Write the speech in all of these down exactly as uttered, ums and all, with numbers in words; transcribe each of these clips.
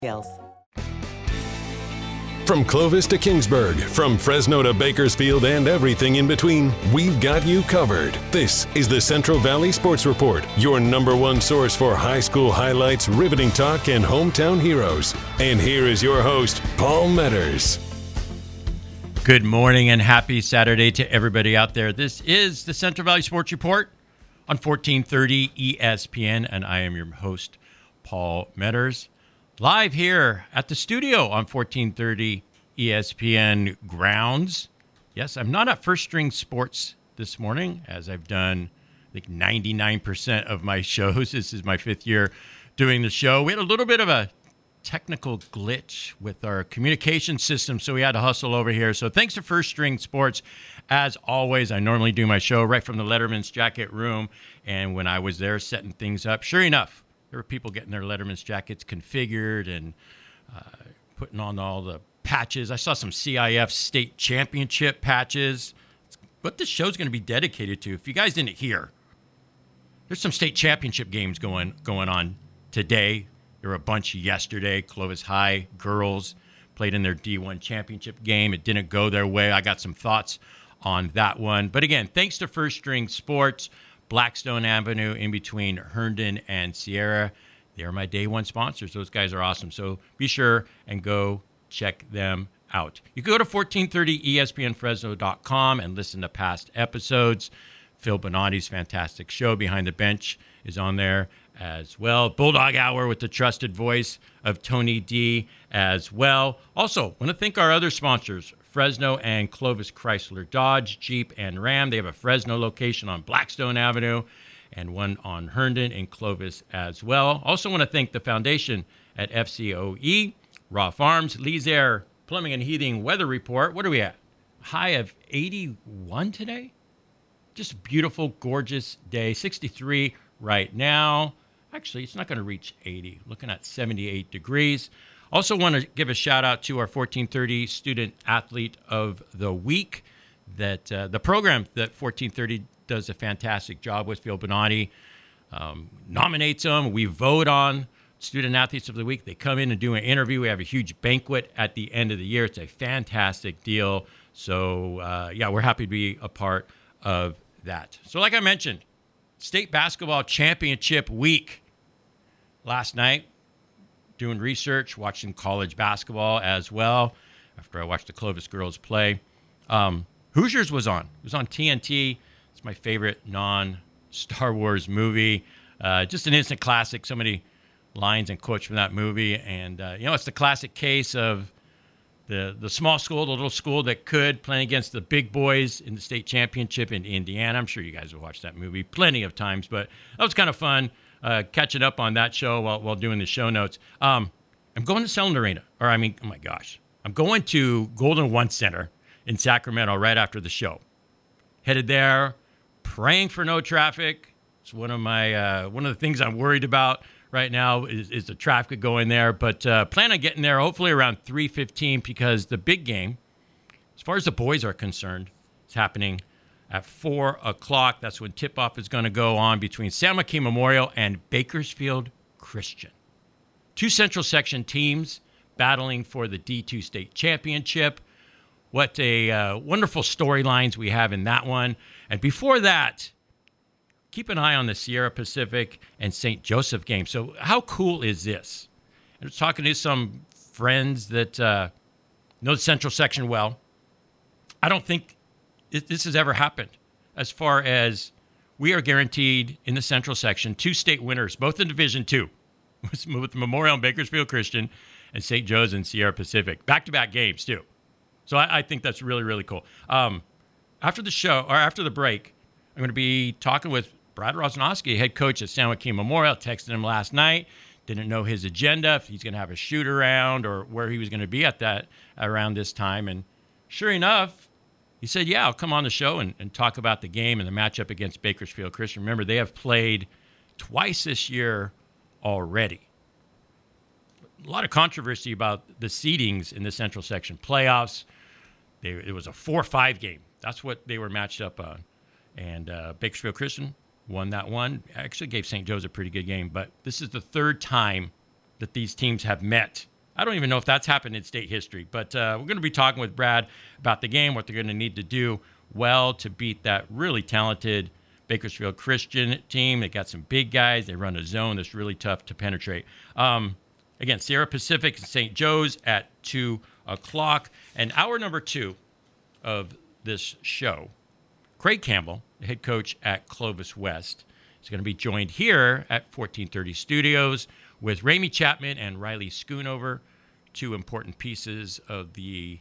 Skills. From Clovis to Kingsburg, from Fresno to Bakersfield and everything in between, we've got you covered. This is the Central Valley Sports Report, your number one source for high school highlights, riveting talk, and hometown heroes. And here is your host, Paul Metters. Good morning and happy Saturday to everybody out there. This is the Central Valley Sports Report on fourteen thirty E S P N, and I am your host, Paul Metters. Live here at the studio on fourteen thirty E S P N grounds. Yes, I'm not at First String Sports this morning, as I've done, I think, ninety-nine percent of my shows. This is my fifth year doing the show. We had a little bit of a technical glitch with our communication system, so we had to hustle over here. So thanks to First String Sports. As always, I normally do my show right from the Letterman's Jacket room, and when I was there setting things up, sure enough, there were people getting their Letterman's jackets configured and uh, putting on all the patches. I saw some C I F state championship patches. It's what this show's going to be dedicated to. If you guys didn't hear, there's some state championship games going going on today. There were a bunch yesterday. Clovis High girls played in their D one championship game. It didn't go their way. I got some thoughts on that one. But again, thanks to First String Sports, Blackstone Avenue in between Herndon and Sierra. They're my day one sponsors. Those guys are awesome. So be sure and go check them out. You can go to fourteen thirty E S P N Fresno dot com and listen to past episodes. Phil Bonatti's fantastic show, Behind the Bench, is on there as well. Bulldog Hour with the trusted voice of Tony D as well. Also, want to thank our other sponsors, Fresno and Clovis Chrysler Dodge, Jeep, and Ram. They have a Fresno location on Blackstone Avenue and one on Herndon and Clovis as well. Also want to thank the foundation at F C O E, Raw Farms, Lee's Air Plumbing and Heating Weather Report. What are we at? High of eighty-one today? Just a beautiful, gorgeous day. sixty-three right now. Actually, it's not going to reach eighty. Looking at seventy-eight degrees. Also want to give a shout out to our fourteen thirty Student Athlete of the Week. That uh, the program that fourteen thirty does a fantastic job with. Phil Bonatti um, nominates them. We vote on Student Athletes of the Week. They come in and do an interview. We have a huge banquet at the end of the year. It's a fantastic deal. So, uh, yeah, we're happy to be a part of that. So like I mentioned, State Basketball Championship Week. Last night, doing research, watching college basketball as well, after I watched the Clovis girls play. Um, Hoosiers was on. It was on T N T. It's my favorite non-Star Wars movie. Uh, just an instant classic. So many lines and quotes from that movie. And, uh, you know, it's the classic case of the the small school, the little school that could, playing against the big boys in the state championship in Indiana. I'm sure you guys have watched that movie plenty of times, but that was kind of fun. Uh, catching up on that show while, while doing the show notes. Um, I'm going to Selland Arena, or I mean, oh my gosh, I'm going to Golden One Center in Sacramento right after the show. Headed there, praying for no traffic. It's one of my uh, one of the things I'm worried about right now is, is the traffic going there. But uh, plan on getting there hopefully around three fifteen because the big game, as far as the boys are concerned, is happening at four o'clock. That's when tip-off is going to go on between San Joaquin Memorial and Bakersfield Christian. Two Central Section teams battling for the D two State Championship. What a uh, wonderful storylines we have in that one. And before that, keep an eye on the Sierra Pacific and Saint Joseph game. So how cool is this? I was talking to some friends that uh, know the Central Section well. I don't think this has ever happened as far as we are guaranteed in the Central Section two state winners, both in Division Two, with Memorial and Bakersfield Christian and Saint Joe's and Sierra Pacific. Back-to-back games, too. So I, I think that's really, really cool. Um, after the show, or after the break, I'm going to be talking with Brad Rosnowski, head coach at San Joaquin Memorial. Texted him last night. Didn't know his agenda, if he's going to have a shoot around or where he was going to be at that around this time. And sure enough, he said, yeah, I'll come on the show and, and talk about the game and the matchup against Bakersfield Christian. Remember, they have played twice this year already. A lot of controversy about the seedings in the Central Section playoffs. They, it was a four five game. That's what they were matched up on. And uh, Bakersfield Christian won that one. Actually gave Saint Joe's a pretty good game. But this is the third time that these teams have met I don't even know if that's happened in state history. But uh, we're going to be talking with Brad about the game, what they're going to need to do well to beat that really talented Bakersfield Christian team. They got some big guys. They run a zone that's really tough to penetrate. Um, again, Sierra Pacific and Saint Joe's at two o'clock. And hour number two of this show, Craig Campbell, the head coach at Clovis West, is going to be joined here at fourteen thirty Studios with Ramey Chapman and Riley Schoonover, two important pieces of the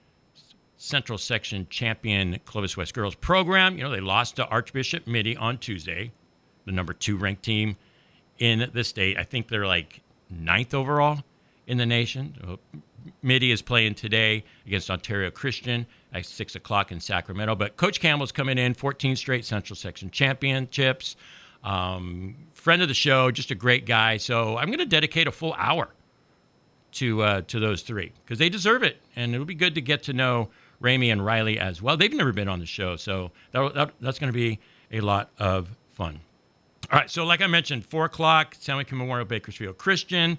Central Section champion Clovis West girls program. You know, they lost to Archbishop Mitty on Tuesday, the number two ranked team in the state. I think they're like ninth overall in the nation. Mitty is playing today against Ontario Christian at six o'clock in Sacramento. But Coach Campbell's coming in, fourteen straight Central Section championships. Um, friend of the show, just a great guy. So I'm going to dedicate a full hour to uh, to those three because they deserve it. And it'll be good to get to know Ramey and Riley as well. They've never been on the show, so that, that, that's going to be a lot of fun. All right, so like I mentioned, four o'clock, San Joaquin Memorial Bakersfield Christian.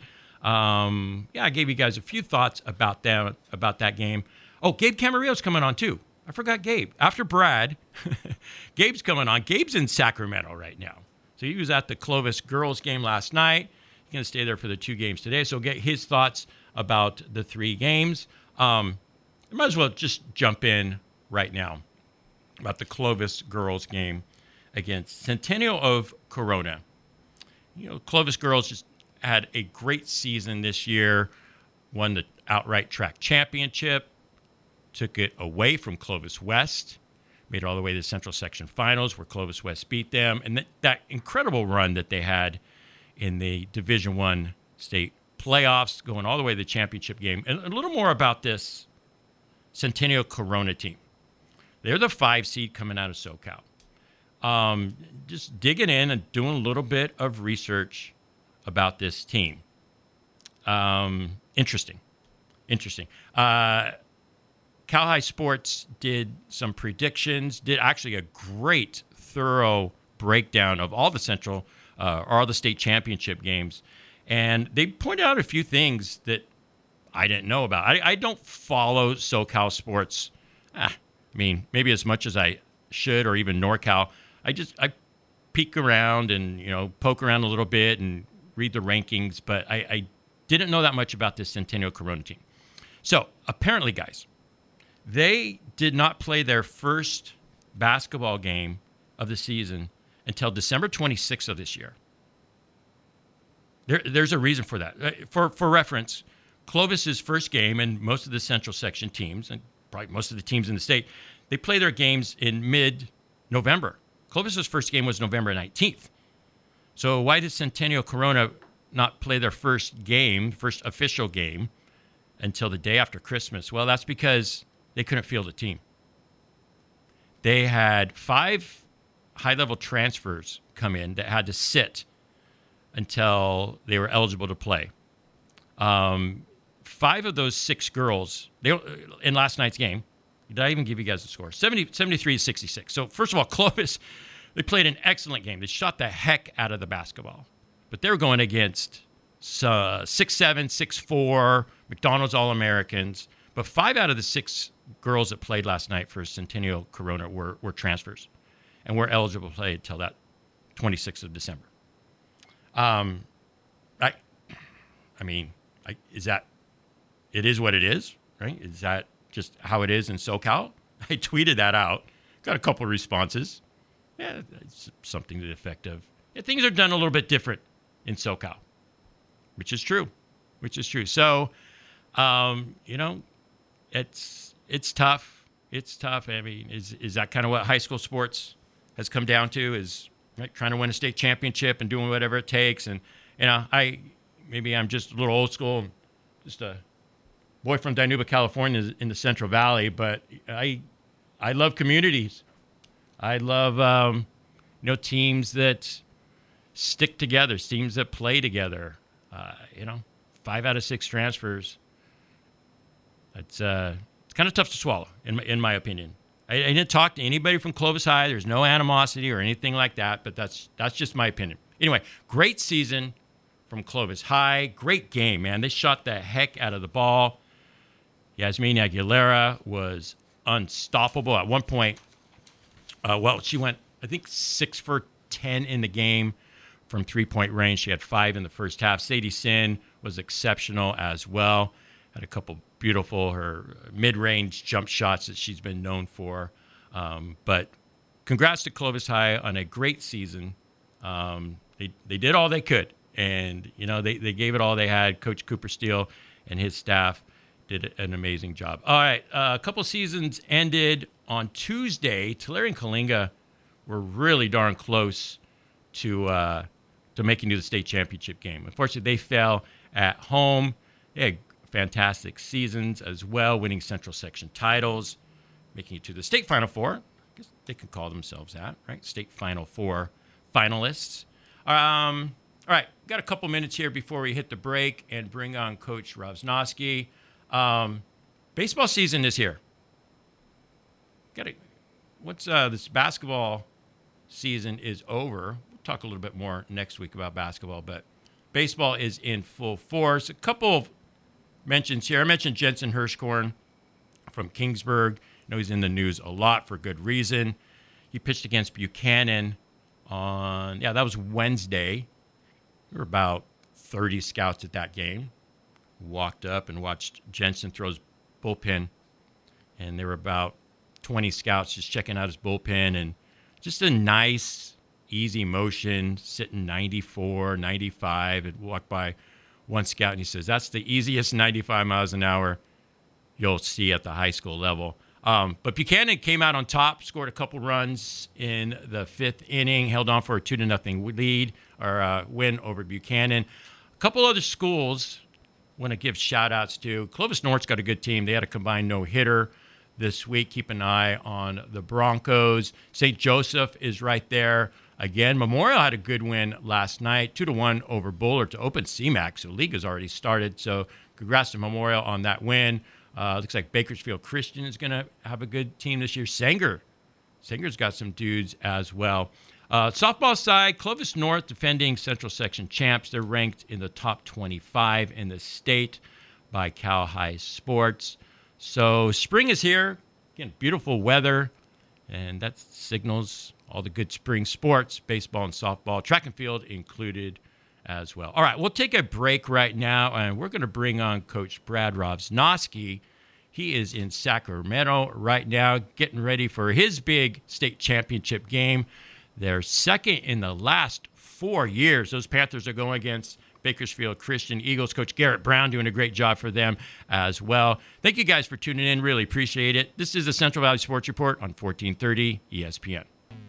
Um, yeah, I gave you guys a few thoughts about that, about that game. Oh, Gabe Camarillo's coming on too. I forgot Gabe. After Brad, Gabe's coming on. Gabe's in Sacramento right now. So he was at the Clovis girls game last night. He's going to stay there for the two games today. So get his thoughts about the three games. Um, I might as well just jump in right now about the Clovis girls game against Centennial of Corona. You know, Clovis girls just had a great season this year, won the outright track championship, took it away from Clovis West, made it all the way to the Central Section Finals where Clovis West beat them. And that, that incredible run that they had in the Division One state playoffs, going all the way to the championship game. And a little more about this Centennial Corona team. They're the five seed coming out of SoCal. Um, just digging in and doing a little bit of research about this team. Um, interesting. Interesting. Uh, Cal High Sports did some predictions, did actually a great, thorough breakdown of all the Central, uh, all the state championship games. And they pointed out a few things that I didn't know about. I, I don't follow SoCal sports. Ah, I mean, maybe as much as I should, or even NorCal. I just I peek around and you know poke around a little bit and read the rankings, but I, I didn't know that much about this Centennial Corona team. So apparently, guys, they did not play their first basketball game of the season until December twenty-sixth of this year. There, there's a reason for that. For for reference, Clovis's first game, and most of the Central Section teams, and probably most of the teams in the state, they play their games in mid-November. Clovis's first game was November nineteenth. So why did Centennial Corona not play their first game, first official game, until the day after Christmas? Well, that's because they couldn't field a team. They had five high-level transfers come in that had to sit until they were eligible to play. Um, five of those six girls, they in last night's game, did I even give you guys the score? seventy, seventy-three to sixty-six. So first of all, Clovis, they played an excellent game. They shot the heck out of the basketball. But they were going against uh, six seven, six four, McDonald's All-Americans. But five out of the six girls that played last night for Centennial Corona were, were transfers and were eligible to play until that twenty-sixth of December. Um, I, I mean, I, is that, it is what it is, right? Is that just how it is in SoCal? I tweeted that out, got a couple of responses. Yeah, it's something to the effect of, yeah, things are done a little bit different in SoCal, which is true, which is true. So, um, you know, it's it's tough. It's tough. I mean, is is that kind of what high school sports has come down to? Is right, trying to win a state championship and doing whatever it takes. And you know, I maybe I'm just a little old school, just a boy from Dinuba, California, in the Central Valley. But I I love communities. I love um, you know teams that stick together, teams that play together. Uh, you know, five out of six transfers. It's uh, it's kind of tough to swallow, in my, in my opinion. I, I didn't talk to anybody from Clovis High. There's no animosity or anything like that, but that's that's just my opinion. Anyway, great season from Clovis High. Great game, man. They shot the heck out of the ball. Yasmin Aguilera was unstoppable. At one point, uh, well, she went, I think, six for ten in the game from three-point range. She had five in the first half. Sadie Sin was exceptional as well. Had a couple beautiful, her mid-range jump shots that she's been known for. Um, but congrats to Clovis High on a great season. Um, they they did all they could. And, you know, they, they gave it all they had. Coach Cooper Steele and his staff did an amazing job. All right, uh, a couple seasons ended on Tuesday. Tulare and Kalinga were really darn close to uh, to making it to the state championship game. Unfortunately, they fell at home. They had fantastic seasons as well, winning Central Section titles, making it to the state Final Four. I guess they could call themselves that, right? State Final Four finalists. Um, all right, got a couple minutes here before we hit the break and bring on Coach Rovsnoski. Um, baseball season is here. Got it. What's uh, this basketball season is over. We'll talk a little bit more next week about basketball, but baseball is in full force. A couple of mentions here. I mentioned Jensen Hirschkorn from Kingsburg. I know he's in the news a lot for good reason. He pitched against Buchanan on, yeah, that was Wednesday. There were about thirty scouts at that game. Walked up and watched Jensen throw his bullpen, and there were about twenty scouts just checking out his bullpen, and just a nice, easy motion, sitting ninety-four, ninety-five, and walked by one scout, and he says, that's the easiest ninety-five miles an hour you'll see at the high school level. Um, but Buchanan came out on top, scored a couple runs in the fifth inning, held on for a two to nothing lead or uh, win over Buchanan. A couple other schools want to give shout-outs to. Clovis North's got a good team. They had a combined no-hitter this week. Keep an eye on the Broncos. Saint Joseph is right there. Again, Memorial had a good win last night, two to one over Bullard to open C MAC. So league has already started. So congrats to Memorial on that win. Uh, looks like Bakersfield Christian is going to have a good team this year. Sanger. Sanger's got some dudes as well. Uh, softball side, Clovis North defending Central Section champs. They're ranked in the top twenty-five in the state by Cal High Sports. So spring is here. Again, beautiful weather, and that signals all the good spring sports, baseball and softball, track and field included as well. All right, we'll take a break right now, and we're going to bring on Coach Brad Rovsnoski. He is in Sacramento right now, getting ready for his big state championship game. They're second in the last four years. Those Panthers are going against Bakersfield Christian Eagles. Coach Garrett Brown doing a great job for them as well. Thank you guys for tuning in. Really appreciate it. This is the Central Valley Sports Report on fourteen thirty E S P N.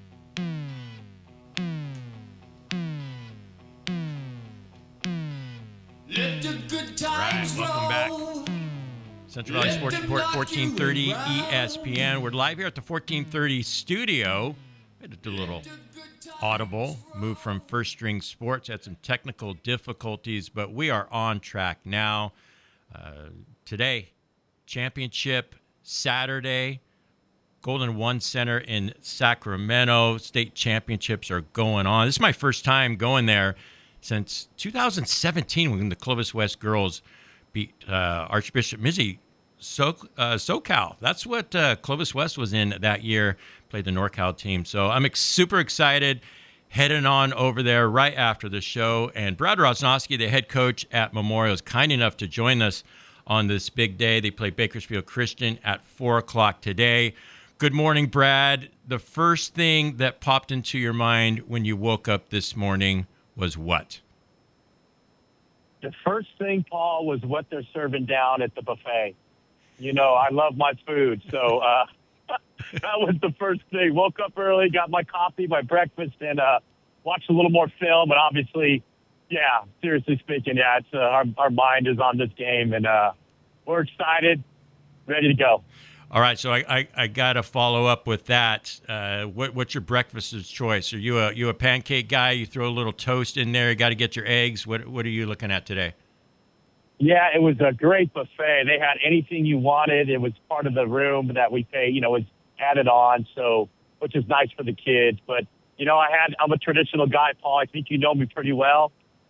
Let the good times Right, welcome back. Central Valley Sports Report, fourteen thirty E S P N. We're live here at the fourteen thirty studio. We had to do a little audible, move from First String Sports, had some technical difficulties, but we are on track now. Uh, today, championship Saturday, Golden One Center in Sacramento. State championships are going on. This is my first time going there since two thousand seventeen when the Clovis West girls beat uh, Archbishop Mizzy so, uh, SoCal. That's what uh, Clovis West was in that year, played the NorCal team. So I'm ex- super excited, heading on over there right after the show. And Brad Rovsnoski, the head coach at Memorial, is kind enough to join us on this big day. They play Bakersfield Christian at four o'clock today. Good morning, Brad. The first thing that popped into your mind when you woke up this morning was what? The first thing, Paul, was what they're serving down at the buffet. You know, I love my food, so uh, that was the first thing. Woke up early, got my coffee, my breakfast, and uh, watched a little more film. And obviously, yeah, seriously speaking, yeah, it's, uh, our, our mind is on this game, and uh, we're excited, ready to go. All right, so I, I, I got to follow up with that. Uh, what, what's your breakfast's choice? Are you a you a pancake guy? You throw a little toast in there. You got to get your eggs. What what are you looking at today? Yeah, it was a great buffet. They had anything you wanted. It was part of the room that we pay, you know, was added on, so which is nice for the kids. But, you know, I had I'm a traditional guy, Paul. I think you know me pretty well.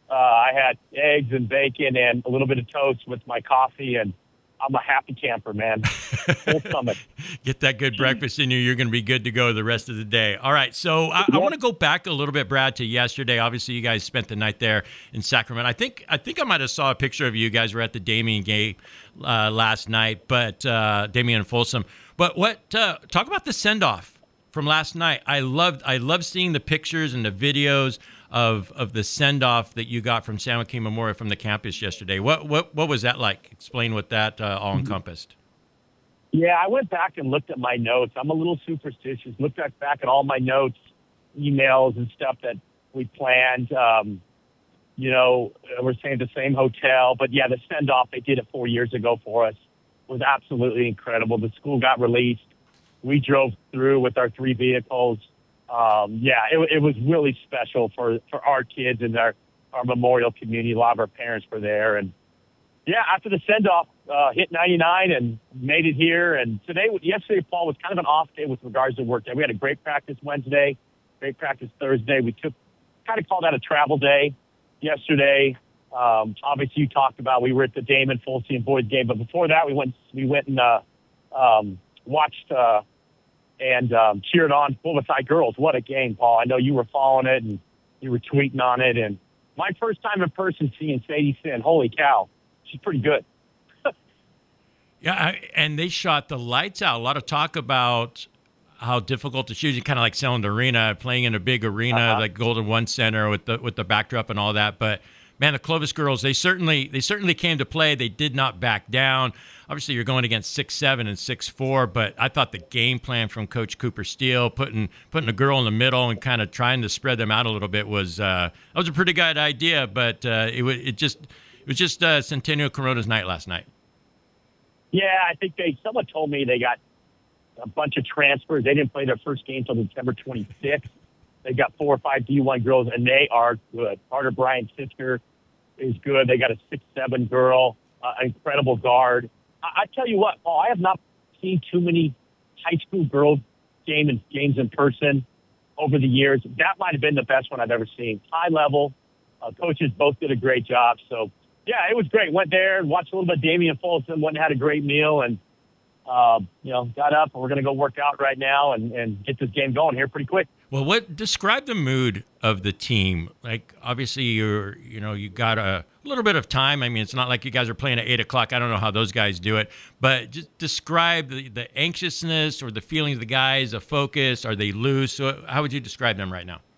Uh, I had eggs and bacon and a little bit of toast with my coffee, and I'm a happy camper, man. Full stomach. Get that good breakfast in you. You're going to be good to go the rest of the day. All right. So I, I want to go back a little bit, Brad, to yesterday. Obviously, you guys spent the night there in Sacramento. I think I think I might have saw a picture of you guys were at the Damien game uh, last night, but uh, Damien Folsom. But what? Uh, talk about the send-off from last night. I loved I loved seeing the pictures and the videos of of the send-off that you got from San Joaquin Memorial from the campus yesterday. What what what was that like? Explain what that uh, all encompassed. Yeah, I went back and looked at my notes. I'm a little superstitious. Looked back, back at all my notes, emails and stuff that we planned. Um, you know, we're staying at the same hotel. But, yeah, the send-off, they did it four years ago for us, was absolutely incredible. The school got released. We drove through with our three vehicles. Um, yeah, it, it was really special for, for our kids and our, our memorial community. A lot of our parents were there. And, yeah, after the send-off, uh, hit ninety-nine and made it here. And today, yesterday, Paul, was kind of an off day with regards to work day. We had a great practice Wednesday, great practice Thursday. We took kind of called that a travel day yesterday. Um, obviously, you talked about we were at the Damon Folsom boys game, but before that, we went we went and uh, um, watched uh, and um, cheered on Bulbasac girls. What a game, Paul! I know you were following it and you were tweeting on it. And my first time in person seeing Sadie Sin. Holy cow, she's pretty good. Yeah, I, and they shot the lights out. A lot of talk about how difficult to shoot. You kind of like selling the arena, playing in a big arena uh-huh. like Golden One Center with the with the backdrop and all that. But man, the Clovis girls, they certainly they certainly came to play. They did not back down. Obviously, you're going against six seven and six four, but I thought the game plan from Coach Cooper Steele, putting putting a girl in the middle and kind of trying to spread them out a little bit, was uh, that was a pretty good idea. But uh, it it just it was just uh, Centennial Corona's night last night. Yeah, I think they. Someone told me they got a bunch of transfers. They didn't play their first game until December twenty-sixth. They got four or five D one girls, and they are good. Carter Bryant's sister is good. They got a six seven girl, uh, incredible guard. I, I tell you what, Paul, I have not seen too many high school girls game and games in person over the years. That might have been the best one I've ever seen. High level. Uh, coaches both did a great job. So, yeah, it was great. Went there and watched a little bit of Damien Folsom, went and had a great meal, and, uh, you know, got up. And we're going to go work out right now and, and get this game going here pretty quick. Well, what describe the mood of the team? Like, obviously, you're, you know, you got a little bit of time. I mean, it's not like you guys are playing at eight o'clock. I don't know how those guys do it, but just describe the, the anxiousness or the feelings of the guys, the focus. Are they loose? So how would you describe them right now?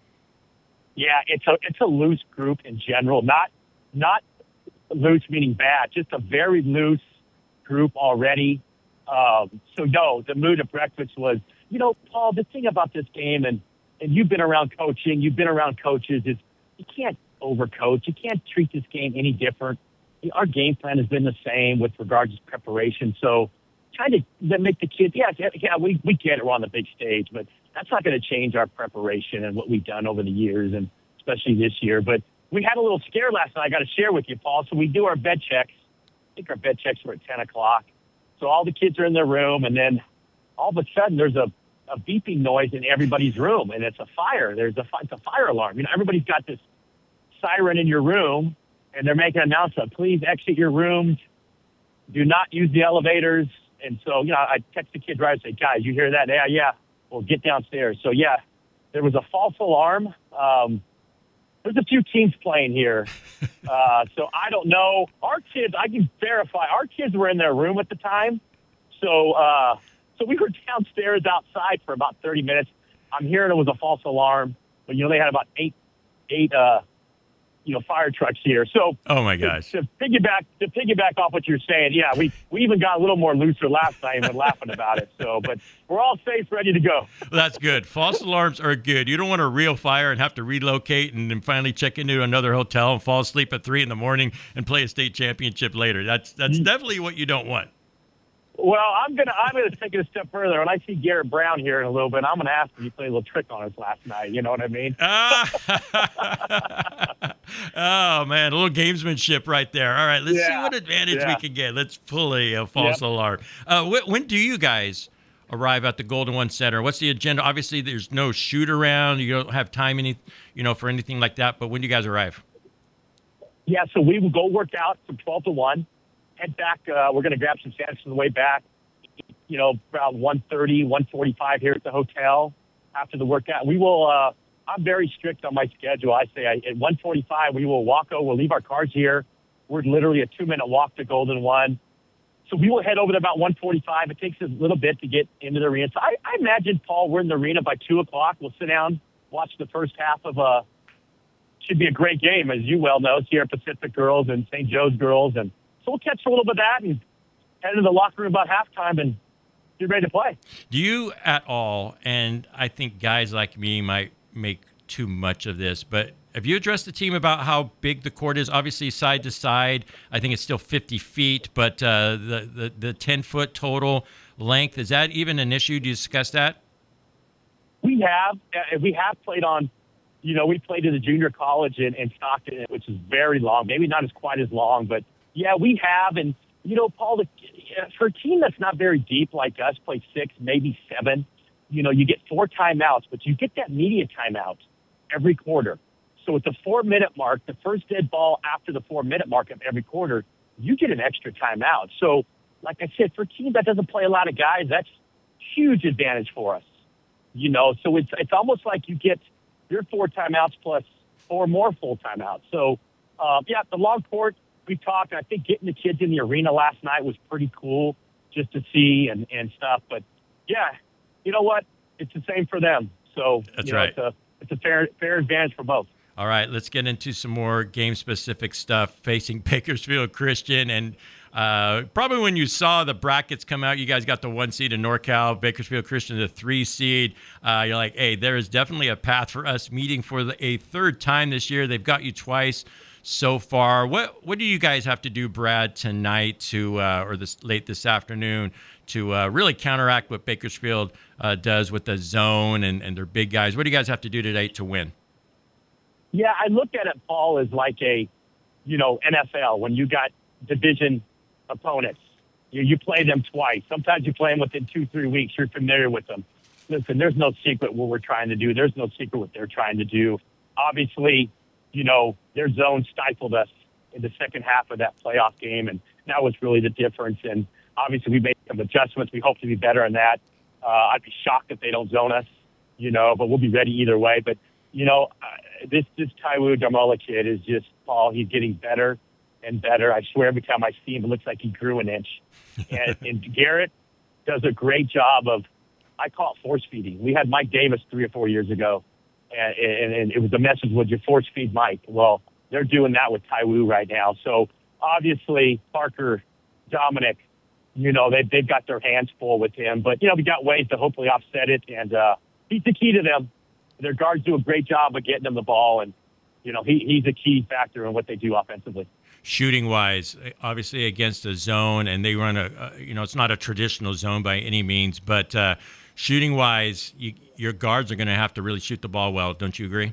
Yeah, it's a it's a loose group in general. Not not loose meaning bad, just a very loose group already. Um, so no, the mood at breakfast was, you know, Paul, the thing about this game, and, and you've been around coaching, you've been around coaches, is you can't overcoach. You can't treat this game any different. Our game plan has been the same with regards to preparation. So trying to make the kids, yeah, yeah, we, we get it, we're on the big stage, but that's not going to change our preparation and what we've done over the years, and especially this year. But we had a little scare last night I got to share with you, Paul. So we do our bed checks. I think our bed checks were at ten o'clock. So all the kids are in their room, and then all of a sudden there's a, a beeping noise in everybody's room, and it's a fire. There's a, it's a fire alarm. You know, everybody's got this siren in your room, and they're making an announcement. Please exit your rooms. Do not use the elevators. And so, you know, I text the kids right and say, guys, you hear that? Yeah, yeah. Well, get downstairs. So, yeah, there was a false alarm. Um, there's a few teams playing here. Uh, so I don't know. Our kids, I can verify, our kids were in their room at the time. So, uh, so we were downstairs outside for about thirty minutes. I'm hearing it was a false alarm. But, you know, they had about eight, eight, uh, you know, fire trucks here. So, oh my gosh, to, to piggyback to piggyback off what you're saying, yeah, we, we even got a little more looser last night and were laughing about it. So, but we're all safe, ready to go. Well, that's good. False alarms are good. You don't want a real fire and have to relocate and then finally check into another hotel and fall asleep at three in the morning and play a state championship later. That's that's definitely what you don't want. Well, I'm gonna I'm gonna take it a step further. When I see Garrett Brown here in a little bit, I'm gonna ask him if he played a little trick on us last night. You know what I mean? Oh man, a little gamesmanship right there. All right, let's yeah. see what advantage yeah. we can get. Let's pull a, a false yep. alarm. Uh, wh- when do you guys arrive at the Golden One Center? What's the agenda? Obviously, there's no shoot around. You don't have time any, you know, for anything like that. But when do you guys arrive? Yeah, so we will go work out from twelve to one, head back. Uh, we're going to grab some sandwiches on the way back, you know, around one thirty, one forty-five here at the hotel after the workout. We will, uh, I'm very strict on my schedule. I say I, at one forty-five, we will walk over, we'll leave our cars here. We're literally a two-minute walk to Golden One. So we will head over to about one forty-five. It takes us a little bit to get into the arena. So I, I imagine, Paul, we're in the arena by two o'clock. We'll sit down, watch the first half of a, should be a great game, as you well know, Sierra Pacific girls and Saint Joe's girls. And so we'll catch a little bit of that and head into the locker room about halftime and get ready to play. Do you at all, and I think guys like me might make too much of this, but have you addressed the team about how big the court is? Obviously, side to side, I think it's still fifty feet, but uh, the, the, the ten-foot total length, is that even an issue? Do you discuss that? We have. Uh, we have played on, you know, we played at a junior college in, in Stockton, which is very long, maybe not as quite as long, but, yeah, we have. And, you know, Paul, the, for a team that's not very deep like us, play six, maybe seven, you know, you get four timeouts, but you get that media timeout every quarter. So at the four-minute mark, the first dead ball after the four-minute mark of every quarter, you get an extra timeout. So, like I said, for a team that doesn't play a lot of guys, that's huge advantage for us. You know, so it's it's almost like you get your four timeouts plus four more full timeouts. So, um, yeah, the long court, we talked. I think getting the kids in the arena last night was pretty cool just to see and, and stuff. But, yeah, you know what? It's the same for them. So, that's you know, right. It's a, it's a fair fair advantage for both. All right, let's get into some more game-specific stuff facing Bakersfield Christian. And uh, probably when you saw the brackets come out, you guys got the one seed in NorCal, Bakersfield Christian the three seed. Uh, you're like, hey, there is definitely a path for us meeting for the, a third time this year. They've got you twice so far. What what do you guys have to do, Brad, tonight to uh, or this late this afternoon to uh, really counteract what Bakersfield uh, does with the zone and, and their big guys? What do you guys have to do today to win? Yeah, I look at it, Paul, as like a, you know, N F L, when you got division opponents. You, you play them twice. Sometimes you play them within two, three weeks. You're familiar with them. Listen, there's no secret what we're trying to do. There's no secret what they're trying to do. Obviously, you know, their zone stifled us in the second half of that playoff game, and that was really the difference. And obviously we made some adjustments. We hope to be better on that. Uh, I'd be shocked if they don't zone us, you know, but we'll be ready either way. But, you know, uh, this this Taiwo Darmola kid is just, Paul, he's getting better and better. I swear every time I see him, it looks like he grew an inch. And, and Garrett does a great job of, I call it force feeding. We had Mike Davis three or four years ago, and, and, and it was the message was, you force feed Mike. Well, they're doing that with Taiwo right now. So obviously Parker, Dominic, you know, they, they've got their hands full with him. But, you know, we got ways to hopefully offset it, and uh, he's the key to them. Their guards do a great job of getting them the ball, and, you know, he, he's a key factor in what they do offensively. Shooting-wise, obviously against a zone, and they run a, uh, you know, it's not a traditional zone by any means, but uh, shooting-wise, you, your guards are going to have to really shoot the ball well. Don't you agree?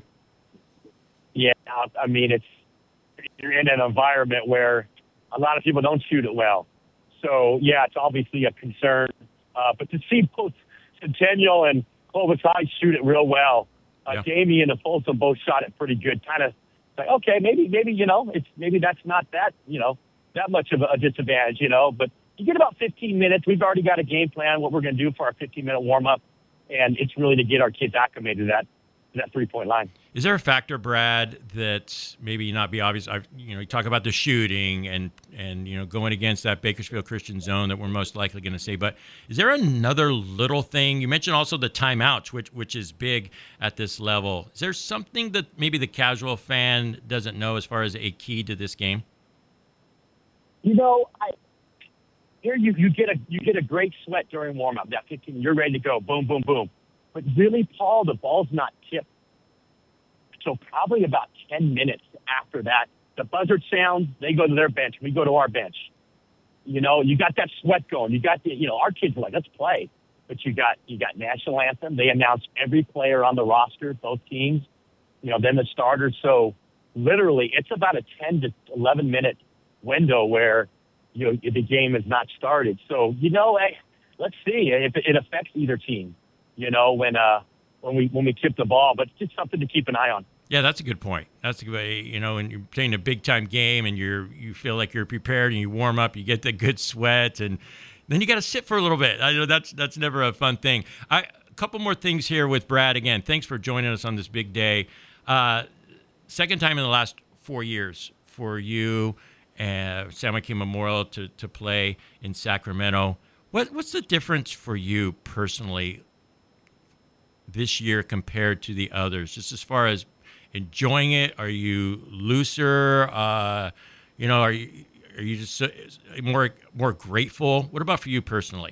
Yeah, I mean, it's you're in an environment where a lot of people don't shoot it well. So, yeah, it's obviously a concern. Uh, but to see both Centennial and Clovis High shoot it real well, uh, yeah. Jamie and the Folsom both shot it pretty good. Kind of like, okay, maybe, maybe you know, it's maybe that's not that, you know, that much of a disadvantage, you know. But you get about fifteen minutes. We've already got a game plan, what we're going to do for our fifteen-minute warm-up, and it's really to get our kids acclimated to that, to that three-point line. Is there a factor, Brad, that maybe not be obvious? I've, you know, you talk about the shooting and, and, you know, going against that Bakersfield Christian zone that we're most likely going to see. But is there another little thing? You mentioned also the timeouts, which which is big at this level. Is there something that maybe the casual fan doesn't know as far as a key to this game? You know, I, here you, you get a you get a great sweat during warm-up. That fifteen, you're ready to go. Boom, boom, boom. But really, Paul, the ball's not tipped. So probably about ten minutes after that, the buzzer sounds, they go to their bench, we go to our bench. You know, you got that sweat going. You got the, you know, our kids are like, let's play. But you got you got national anthem. They announce every player on the roster, both teams, you know, then the starters. So literally, it's about a ten to eleven minute window where, you know, the game is not started. So, you know, hey, let's see if it affects either team, you know, when uh, when we when we tip the ball. But it's just something to keep an eye on. Yeah, that's a good point. That's a good way, you know, when you're playing a big time game and you're you feel like you're prepared and you warm up, you get the good sweat, and then you got to sit for a little bit. I know that's that's never a fun thing. I, a couple more things here with Brad. Again, thanks for joining us on this big day. Uh, second time in the last four years for you and Sam Joaquin Memorial to to play in Sacramento. What what's the difference for you personally this year compared to the others, just as far as enjoying it? Are you looser? Uh, you know, are you are you just so- more more grateful? What about for you personally?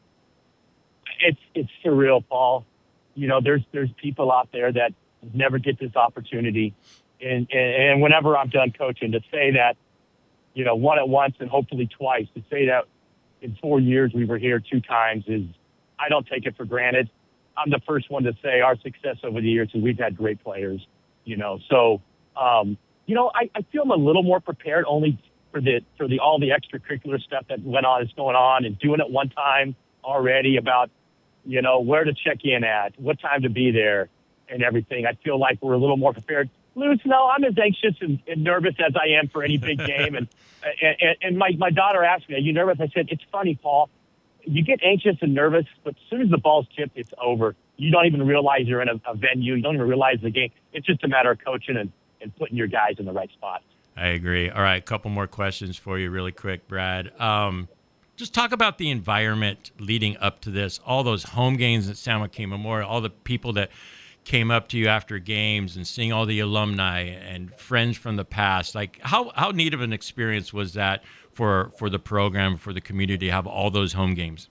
It's it's surreal, Paul. You know, there's there's people out there that never get this opportunity, and and, and whenever I'm done coaching, to say that, you know, one at once and hopefully twice, to say that in four years we were here two times is, I don't take it for granted. I'm the first one to say our success over the years is we've had great players, you know. So, um, you know, I, I feel I'm a little more prepared only for the for the all the extracurricular stuff that went on is going on, and doing it one time already about, you know, where to check in at, what time to be there, and everything. I feel like we're a little more prepared. Luce, no, I'm as anxious and, and nervous as I am for any big game. And and, and my, my daughter asked me, are you nervous? I said, it's funny, Paul. You get anxious and nervous, but as soon as the ball's tipped, it's over. You don't even realize you're in a, a venue. You don't even realize the game. It's just a matter of coaching and, and putting your guys in the right spot. I agree. All right, a couple more questions for you really quick, Brad. Um, just talk about the environment leading up to this, all those home games at Sam Joaquin Memorial, all the people that came up to you after games and seeing all the alumni and friends from the past. Like, how, how neat of an experience was that for for the program, for the community to have all those home games?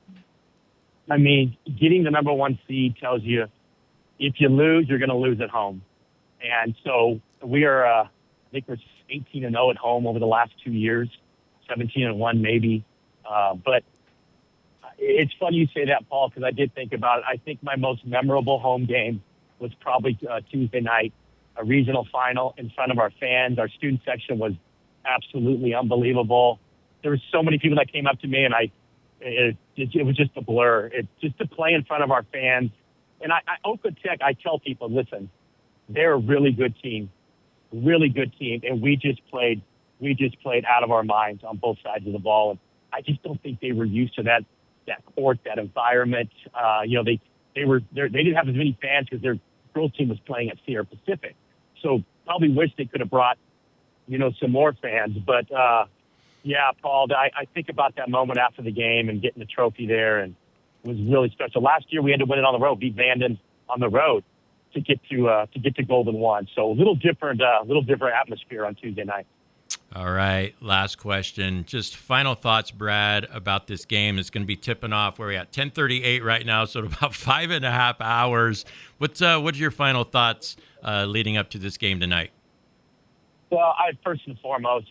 I mean, getting the number one seed tells you if you lose, you're going to lose at home. And so we are, uh, I think we're eighteen and oh at home over the last two years, seventeen and one maybe. Uh, but it's funny you say that, Paul, because I did think about it. I think my most memorable home game was probably uh, Tuesday night, a regional final in front of our fans. Our student section was absolutely unbelievable. There were so many people that came up to me, and I, it, it, it was just a blur. It just to play in front of our fans. And I, I Oka Tech, I tell people, listen, they're a really good team, really good team, and we just played, we just played out of our minds on both sides of the ball. And I just don't think they were used to that, that court, that environment. Uh, you know, they they were they didn't have as many fans because their girls team was playing at Sierra Pacific. So probably wish they could have brought, you know, some more fans. But, uh, yeah, Paul, I, I think about that moment after the game and getting the trophy there, and it was really special. Last year we had to win it on the road, beat Vanden on the road to get to uh, to get to Golden One. So a little different, uh, little different atmosphere on Tuesday night. All right, last question. Just final thoughts, Brad, about this game. It's going to be tipping off. Where are we at? ten thirty-eight right now, so about five and a half hours. What's uh, what's your final thoughts uh, leading up to this game tonight? Well, I first and foremost,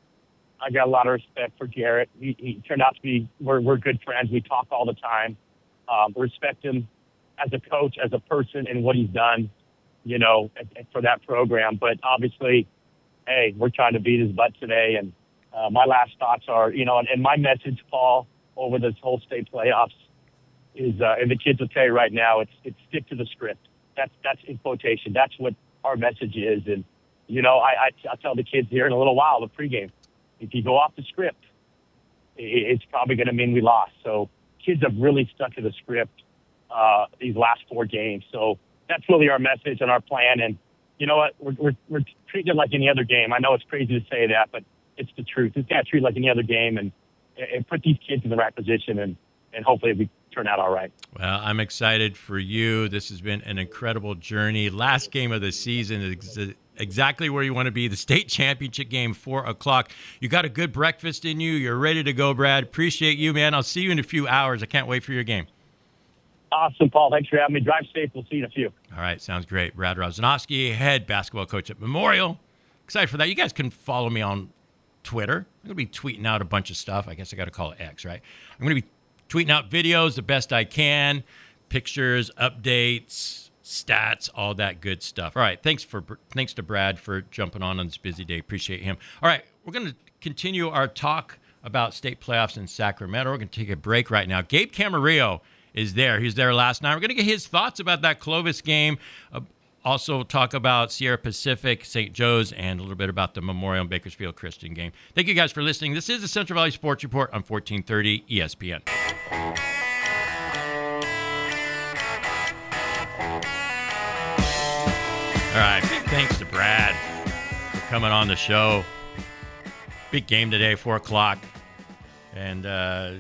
I got a lot of respect for Garrett. He, he turned out to be, we're, we're good friends. We talk all the time. Um, respect him as a coach, as a person, and what he's done, you know, for that program. But obviously, hey, we're trying to beat his butt today. And uh, my last thoughts are, you know, and, and my message, Paul, over this whole state playoffs is, uh, and the kids will tell you right now, it's it's stick to the script. That's that's in quotation. That's what our message is. And, you know, I, I, I'll tell the kids here in a little while, the pregame, if you go off the script, it, it's probably going to mean we lost. So kids have really stuck to the script uh, these last four games. So that's really our message and our plan. And you know what? We're, we're, we're treating it like any other game. I know it's crazy to say that, but it's the truth. It's got to treat it like any other game and, and put these kids in the right position, and, and hopefully we turn out all right. Well, I'm excited for you. This has been an incredible journey. Last game of the season is exactly where you want to be, the state championship game, four o'clock. You got a good breakfast in you. You're ready to go, Brad. Appreciate you, man. I'll see you in a few hours. I can't wait for your game. Awesome, Paul. Thanks for having me. Drive safe. We'll see you in a few. All right, sounds great. Brad Rosanowski, head basketball coach at Memorial. Excited for that. You guys can follow me on Twitter. I'm going to be tweeting out a bunch of stuff. I guess I got to call it X, right? I'm going to be tweeting out videos the best I can, pictures, updates, stats, all that good stuff. All right, thanks for thanks to Brad for jumping on on this busy day. Appreciate him. All right, we're going to continue our talk about state playoffs in Sacramento. We're going to take a break right now. Gabe Camarillo is there. He was there last night. We're going to get his thoughts about that Clovis game. Uh, Also talk about Sierra Pacific, Saint Joe's, and a little bit about the Memorial and Bakersfield Christian game. Thank you guys for listening. This is the Central Valley Sports Report on fourteen thirty E S P N. All right, big thanks to Brad for coming on the show. Big game today, four o'clock. And uh,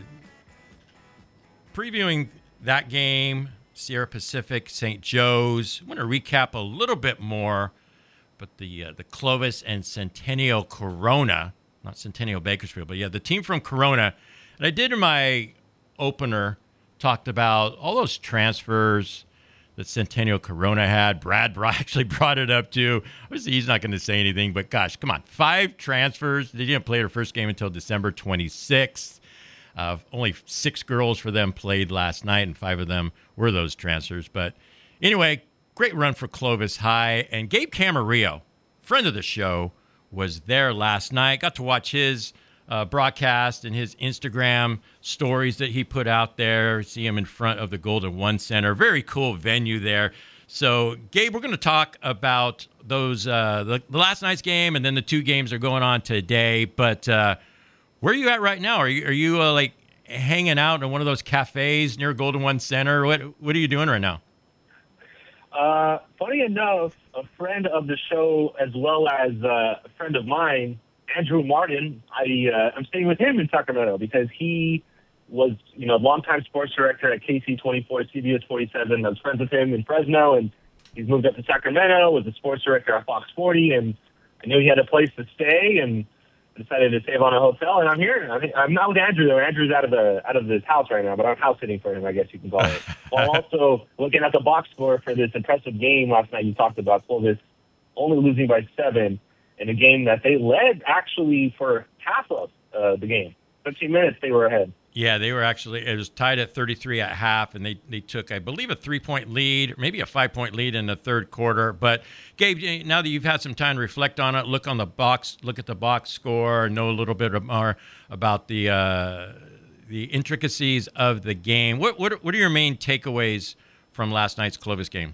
previewing that game, Sierra Pacific, Saint Joe's. I want to recap a little bit more, but the uh, the Clovis and Centennial Corona, not Centennial Bakersfield, but yeah, the team from Corona. And I did in my opener, talked about all those transfers that Centennial Corona had. Brad actually brought it up too. Obviously, he's not going to say anything, but gosh, come on. Five transfers. They didn't play their first game until December twenty-sixth. Uh, only six girls for them played last night, and five of them were those transfers. But anyway, great run for Clovis High. And Gabe Camarillo, friend of the show, was there last night. Got to watch his uh, broadcast and his Instagram stories that he put out there. See him in front of the Golden One Center. Very cool venue there. So, Gabe, we're going to talk about those uh, the, the last night's game, and then the two games are going on today. But uh, where are you at right now? Are you are you uh, like hanging out in one of those cafes near Golden One Center? What what are you doing right now? Uh, funny enough, a friend of the show as well as uh, a friend of mine, Andrew Martin, I, uh, I'm staying with him in Sacramento because he was, you know, longtime sports director at K C twenty-four, C B S forty-seven. I was friends with him in Fresno, and he's moved up to Sacramento, was the sports director at Fox forty, and I knew he had a place to stay, and decided to save on a hotel, and I'm here. I mean, I'm not with Andrew, though. Andrew's out of the out of his house right now, but I'm house sitting for him, I guess you can call it. While also looking at the box score for this impressive game last night you talked about, Clovis only losing by seven in a game that they led actually for half of uh, the game. fifteen minutes they were ahead. Yeah, they were actually, it was tied at thirty-three at half, and they, they took, I believe, a three-point lead, maybe a five-point lead in the third quarter. But, Gabe, now that you've had some time to reflect on it, look on the box, look at the box score, know a little bit more about the uh, the intricacies of the game. What, what what are your main takeaways from last night's Clovis game?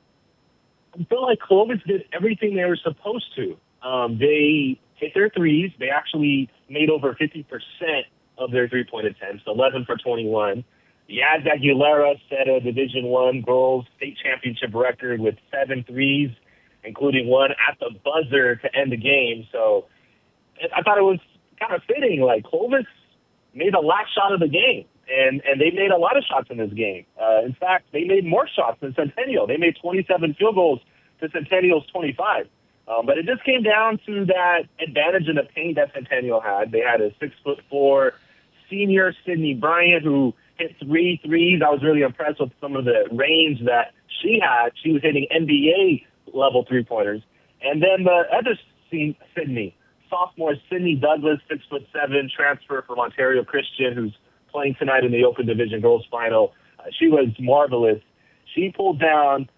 I feel like Clovis did everything they were supposed to. Um, they hit their threes. They actually made over fifty percent of their three-point attempts, eleven for twenty-one. Yaz Aguilera set a Division One girls state championship record with seven threes, including one at the buzzer to end the game. So I thought it was kind of fitting. Like, Clovis made the last shot of the game, and, and they made a lot of shots in this game. Uh, in fact, they made more shots than Centennial. They made twenty-seven field goals to Centennial's twenty-five. Um, but it just came down to that advantage in the paint that Centennial had. They had a six-foot-four senior, Sydney Bryant, who hit three threes. I was really impressed with some of the range that she had. She was hitting N B A-level three-pointers. And then the other Sydney, sophomore Sydney Douglas, six foot seven, transfer from Ontario Christian, who's playing tonight in the Open Division Girls Final. Uh, she was marvelous. She pulled down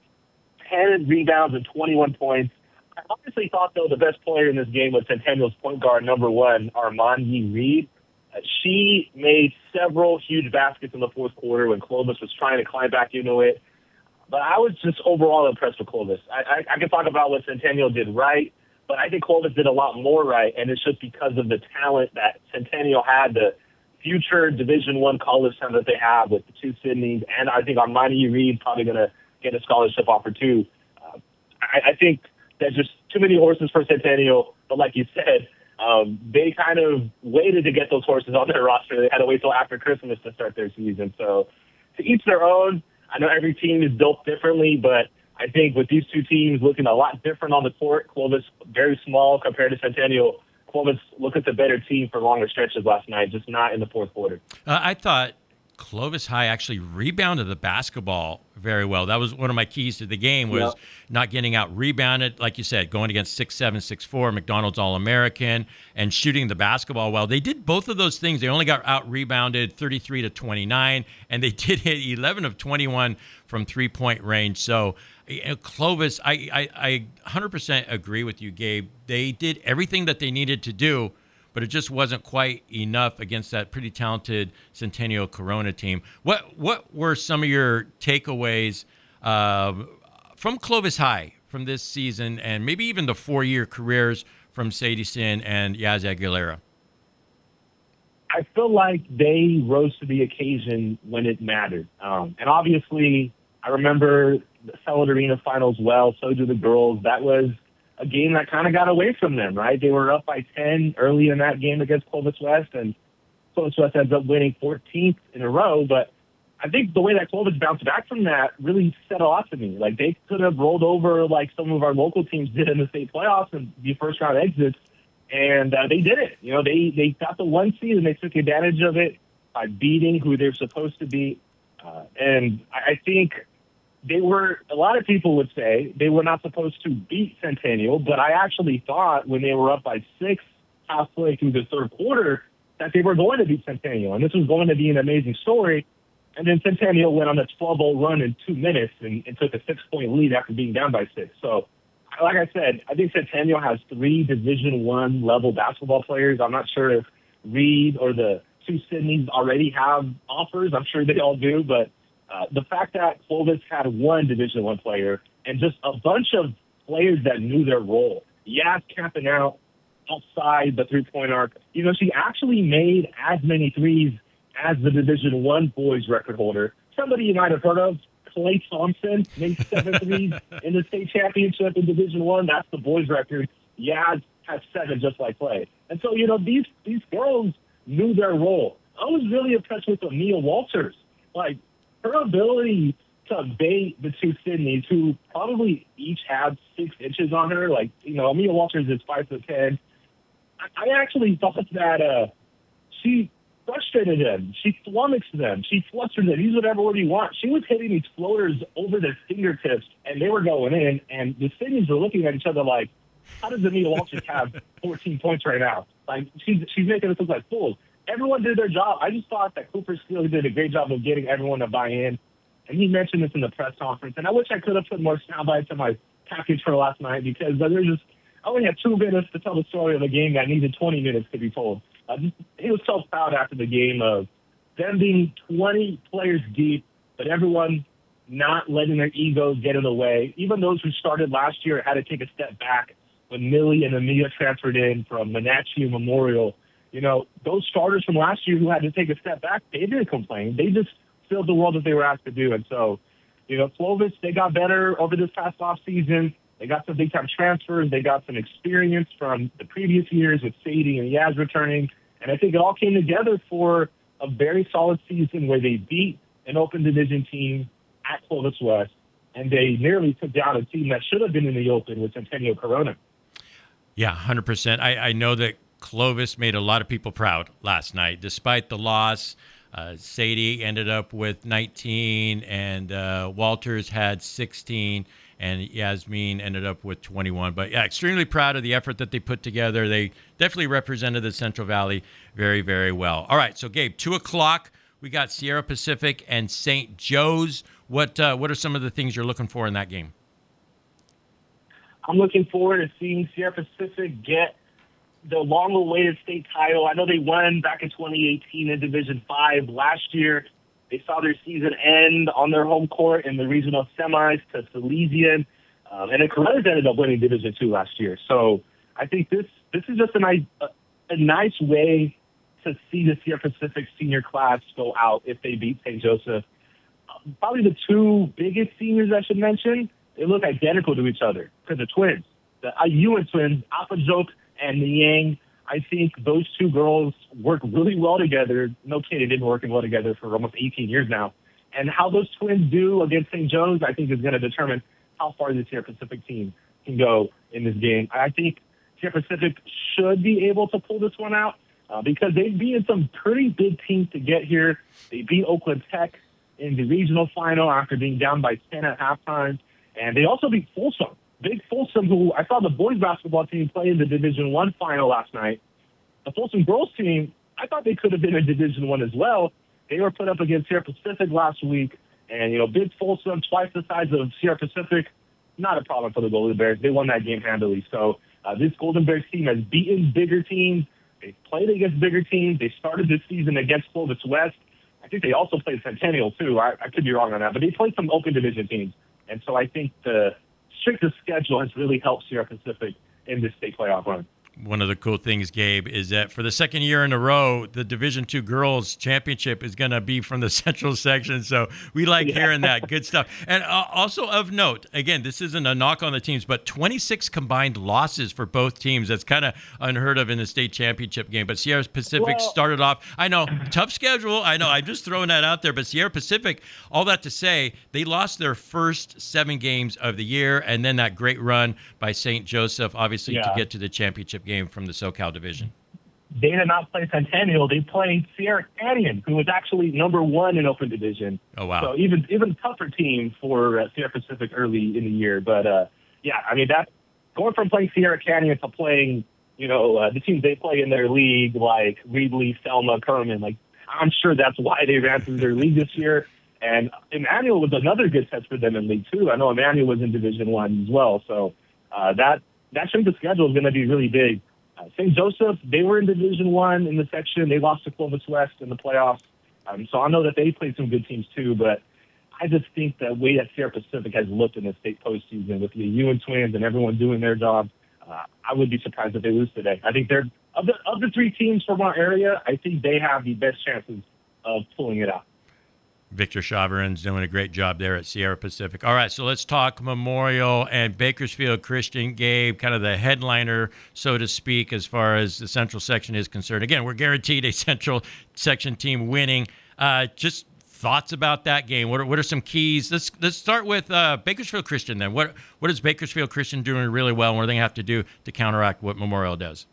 ten rebounds and twenty-one points. I honestly thought, though, the best player in this game was Centennial's point guard, number one, Armandi Reed. Uh, she made several huge baskets in the fourth quarter when Clovis was trying to climb back into it. But I was just overall impressed with Clovis. I, I, I can talk about what Centennial did right, but I think Clovis did a lot more right, and it's just because of the talent that Centennial had, the future Division One college center that they have with the two Sydneys, and I think Armani Reed probably going to get a scholarship offer too. Uh, I, I think there's just too many horses for Centennial, but like you said, Um, they kind of waited to get those horses on their roster. They had to wait till after Christmas to start their season. So to each their own. I know every team is built differently, but I think with these two teams looking a lot different on the court, Clovis very small compared to Centennial, Clovis looked at the better team for longer stretches last night, just not in the fourth quarter. Uh, I thought Clovis High actually rebounded the basketball very well. That was one of my keys to the game, was yep. not getting out rebounded, like you said, going against six seven, six four, McDonald's All-American, and shooting the basketball well. They did both of those things. They only got out rebounded thirty-three to twenty-nine, and they did hit eleven of twenty-one from three-point range. So you know, Clovis, I, I, I one hundred percent agree with you, Gabe. They did everything that they needed to do, but it just wasn't quite enough against that pretty talented Centennial Corona team. What what were some of your takeaways uh, from Clovis High from this season and maybe even the four-year careers from Sadie Sin and Yaz Aguilera? I feel like they rose to the occasion when it mattered. Um, and obviously, I remember the Sullivan Arena finals well, so do the girls. That was a game that kind of got away from them, right? They were up by ten early in that game against Clovis West, and Clovis West ends up winning fourteenth in a row. But I think the way that Clovis bounced back from that really set a lot to me. Like, they could have rolled over like some of our local teams did in the state playoffs and the first-round exits, and uh, they did it. You know, they, they got the one seed, and they took advantage of it by beating who they're supposed to beat. Uh, and I, I think they were, a lot of people would say they were not supposed to beat Centennial, but I actually thought when they were up by six halfway through the third quarter that they were going to beat Centennial, and this was going to be an amazing story. And then Centennial went on a twelve oh run in two minutes and, and took a six-point lead after being down by six. So, like I said, I think Centennial has three Division One level basketball players. I'm not sure if Reed or the two Sydneys already have offers. I'm sure they all do, but uh, the fact that Clovis had one Division One player and just a bunch of players that knew their role. Yaz camping out outside the three-point arc. You know, she actually made as many threes as the Division One boys record holder. Somebody you might have heard of, Clay Thompson, made seven threes in the state championship in Division One. That's the boys record. Yaz has seven just like Clay. And so, you know, these these girls knew their role. I was really impressed with Amia Walters. Like, her ability to bait the two Sydneys, who probably each had six inches on her. Like, you know, Amia Walters is five foot ten. I, I actually thought that uh, she frustrated them. She flummoxed them. She flustered them. Use whatever word you want. She was hitting these floaters over their fingertips, and they were going in, and the Sydneys were looking at each other like, how does Amia Walters have fourteen points right now? Like, she's, she's making us look like fools. Everyone did their job. I just thought that Cooper Steele did a great job of getting everyone to buy in, and he mentioned this in the press conference, and I wish I could have put more sound bites in my package for last night because there's just, I only had two minutes to tell the story of a game that needed twenty minutes to be told. Uh, he was so proud after the game of them being twenty players deep, but everyone not letting their egos get in the way. Even those who started last year had to take a step back when Millie and Amia transferred in from Monachi Memorial. You know, those starters from last year who had to take a step back, they didn't complain. They just filled the role that they were asked to do. And so, you know, Clovis, they got better over this past offseason. They got some big-time transfers. They got some experience from the previous years with Sadie and Yaz returning. And I think it all came together for a very solid season where they beat an open division team at Clovis West, and they nearly took down a team that should have been in the open with Centennial Corona. Yeah, one hundred percent. I, I know that Clovis made a lot of people proud last night. Despite the loss, uh, Sadie ended up with nineteen, and uh, Walters had sixteen, and Yasmin ended up with twenty-one. But, yeah, extremely proud of the effort that they put together. They definitely represented the Central Valley very, very well. All right, so, Gabe, two o'clock, we got Sierra Pacific and Saint Joe's. What, uh, what are some of the things you're looking for in that game? I'm looking forward to seeing Sierra Pacific get the long-awaited state title. I know they won back in twenty eighteen in Division five. Last year, they saw their season end on their home court in the regional semis to Salesian. Um, and then Coronas ended up winning Division two last year. So I think this this is just a nice, a, a nice way to see the Sierra Pacific senior class go out if they beat Saint Joseph. Um, probably the two biggest seniors I should mention, they look identical to each other because they're twins. The Ayuan twins, Apajoke and Niang, I think those two girls work really well together. No kidding, they've been working well together for almost eighteen years now. And how those twins do against Saint Joe's, I think, is going to determine how far the Sierra Pacific team can go in this game. I think Sierra Pacific should be able to pull this one out uh, because they've beaten some pretty big teams to get here. They beat Oakland Tech in the regional final after being down by ten at halftime. And they also beat Folsom. Big Folsom, who I saw the boys basketball team play in the Division One final last night. The Folsom girls team, I thought they could have been in Division One as well. They were put up against Sierra Pacific last week, and you know, big Folsom, twice the size of Sierra Pacific, not a problem for the Golden Bears. They won that game handily. So uh, this Golden Bears team has beaten bigger teams. They played against bigger teams. They started this season against Clovis West. I think they also played Centennial too. I, I could be wrong on that, but they played some open division teams. And so I think the strength of schedule has really helped Sierra Pacific in this state playoff run. One of the cool things, Gabe, is that for the second year in a row, the Division two Girls Championship is going to be from the Central Section. So we like yeah. hearing that. Good stuff. And uh, also of note, again, this isn't a knock on the teams, but twenty-six combined losses for both teams. That's kind of unheard of in the state championship game. But Sierra Pacific well, started off, I know, tough schedule. I know, I'm just throwing that out there. But Sierra Pacific, all that to say, they lost their first seven games of the year. And then that great run by Saint Joseph, obviously, yeah. to get to the championship game from the SoCal division. They did not play Centennial. They played Sierra Canyon, who was actually number one in Open Division. Oh, wow. So even even tougher team for uh, Sierra Pacific early in the year. But, uh, yeah, I mean, that going from playing Sierra Canyon to playing, you know, uh, the teams they play in their league, like Reedley, Selma, Kerman, like, I'm sure that's why they ran through their league this year. And Emmanuel was another good test for them in League Two. I know Emmanuel was in Division One as well. So uh, that that strength of schedule is going to be really big. Uh, Saint Joseph, they were in Division One in the section. They lost to Clovis West in the playoffs. Um, so I know that they played some good teams too. But I just think the way that Sierra Pacific has looked in the state postseason with the U N Twins and everyone doing their job, uh, I would be surprised if they lose today. I think they're of the of the three teams from our area, I think they have the best chances of pulling it out. Victor Chavarin's doing a great job there at Sierra Pacific. All right, so let's talk Memorial and Bakersfield Christian. Gabe, kind of the headliner, so to speak, as far as the Central Section is concerned. Again, we're guaranteed a Central Section team winning. Uh, just thoughts about that game. What are, what are some keys? Let's let's start with uh, Bakersfield Christian then. What what is Bakersfield Christian doing really well, and what are they going to have to do to counteract what Memorial does?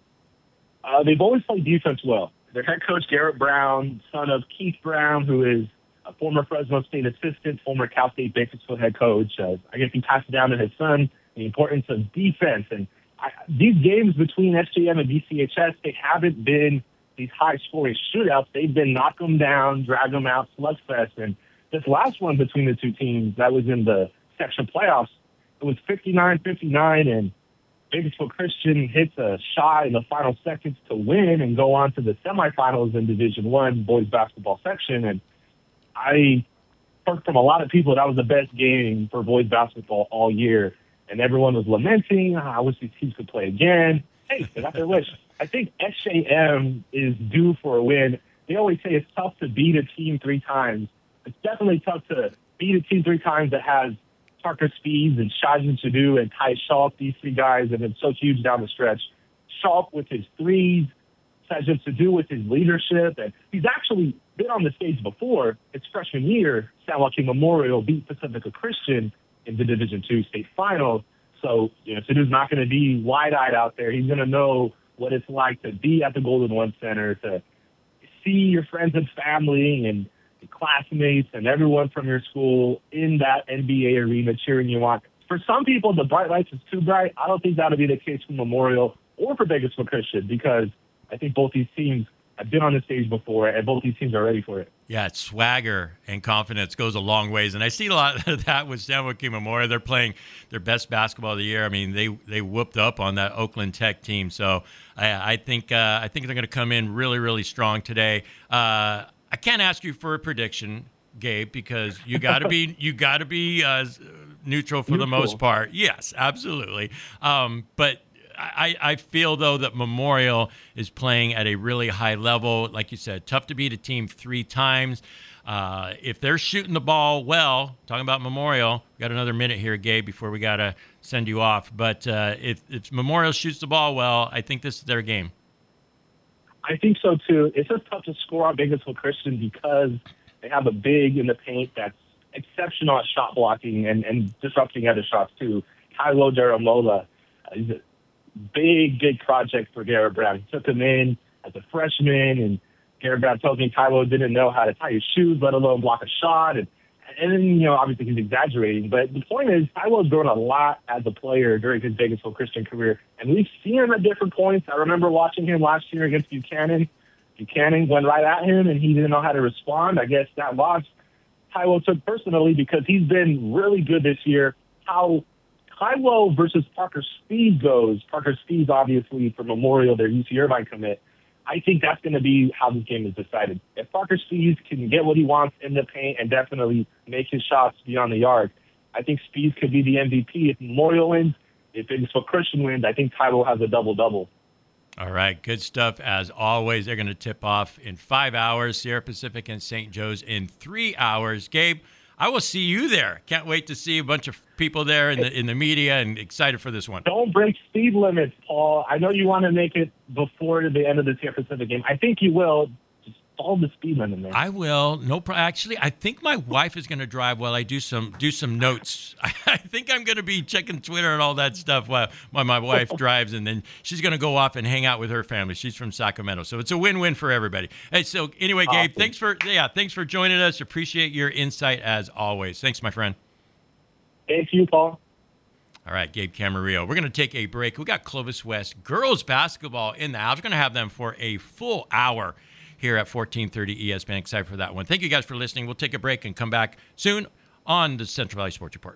Uh, they've always played defense well. Their head coach, Garrett Brown, son of Keith Brown, who is a former Fresno State assistant, former Cal State Bakersfield head coach. Uh, I guess he passed it down to his son, the importance of defense. And I, these games between S J M and B C H S, they haven't been these high-scoring shootouts. They've been knock them down, drag them out, slugfest. And this last one between the two teams, that was in the section playoffs, it was fifty-nine fifty-nine, and Bakersfield Christian hits a shot in the final seconds to win and go on to the semifinals in Division One boys basketball section. And I heard from a lot of people that was the best game for boys basketball all year, and everyone was lamenting, oh, I wish these teams could play again. Hey, they got their wish. I think S J M is due for a win. They always say it's tough to beat a team three times. It's definitely tough to beat a team three times that has Parker Speeds and Shajin Chadu and Ty Shalp. These three guys have been so huge down the stretch. Shalp with his threes, Shajin Chadu with his leadership, and he's actually been on the stage before. His freshman year, San Joaquin Memorial beat Pacifica Christian in the Division Two state final. So, you know, Chadu's not going to be wide-eyed out there. He's going to know what it's like to be at the Golden One Center, to see your friends and family and classmates and everyone from your school in that N B A arena cheering you on. For some people, the bright lights is too bright. I don't think that'll be the case for Memorial or for Bakersfield Christian, because I think both these teams have been on the stage before, and both these teams are ready for it. Yeah, it's swagger and confidence goes a long ways, and I see a lot of that with San Joaquin Memorial. They're playing their best basketball of the year. I mean, they they whooped up on that Oakland Tech team, so I, I think uh, I think they're going to come in really, really strong today. Uh, I can't ask you for a prediction, Gabe, because you got to be you got to be uh, neutral for neutral. the most part. Yes, absolutely. Um, but I, I feel, though, that Memorial is playing at a really high level. Like you said, tough to beat a team three times. Uh, if they're shooting the ball well, talking about Memorial, we got another minute here, Gabe, before we got to send you off. But uh, if, if Memorial shoots the ball well, I think this is their game. I think so, too. It's just tough to score on Bakersfield Christian because they have a big in the paint that's exceptional at shot blocking and, and disrupting other shots, too. Kylo Daramola, uh, he's a big, big project for Garrett Brown. He took him in as a freshman, and Garrett Brown tells me Kylo didn't know how to tie his shoes, let alone block a shot. And, and then, you know, obviously he's exaggerating. But the point is, Kylo's grown a lot as a player during his Bakersfield Christian career. And we've seen him at different points. I remember watching him last year against Buchanan. Buchanan went right at him, and he didn't know how to respond. I guess that loss Kylo took personally because he's been really good this year. How Kylo versus Parker Speed goes, Parker Speed's obviously for Memorial, their U C Irvine commit. I think that's going to be how this game is decided. If Parker Speed can get what he wants in the paint and definitely make his shots beyond the yard, I think Spieth could be the M V P. If Memorial wins, if it's for Christian wins, I think Titleist has a double-double. All right, good stuff as always. They're going to tip off in five hours, Sierra Pacific and Saint Joe's in three hours. Gabe, I will see you there. Can't wait to see a bunch of people there in the in the media and excited for this one. Don't break speed limits, Paul. I know you want to make it before the end of the Sierra Pacific game. I think you will. Just follow the speed limit, man. I will. No, pro- actually, I think my wife is going to drive while I do some do some notes. I, I think I'm going to be checking Twitter and all that stuff while, while my wife drives, and then she's going to go off and hang out with her family. She's from Sacramento, so it's a win-win for everybody. Hey, so anyway, Gabe, awesome. thanks for yeah, thanks for joining us. Appreciate your insight as always. Thanks, my friend. Thank you, Paul. All right, Gabe Camarillo. We're going to take a break. We got Clovis West girls basketball in the house. We're going to have them for a full hour here at fourteen thirty E S P N. Excited for that one. Thank you guys for listening. We'll take a break and come back soon on the Central Valley Sports Report.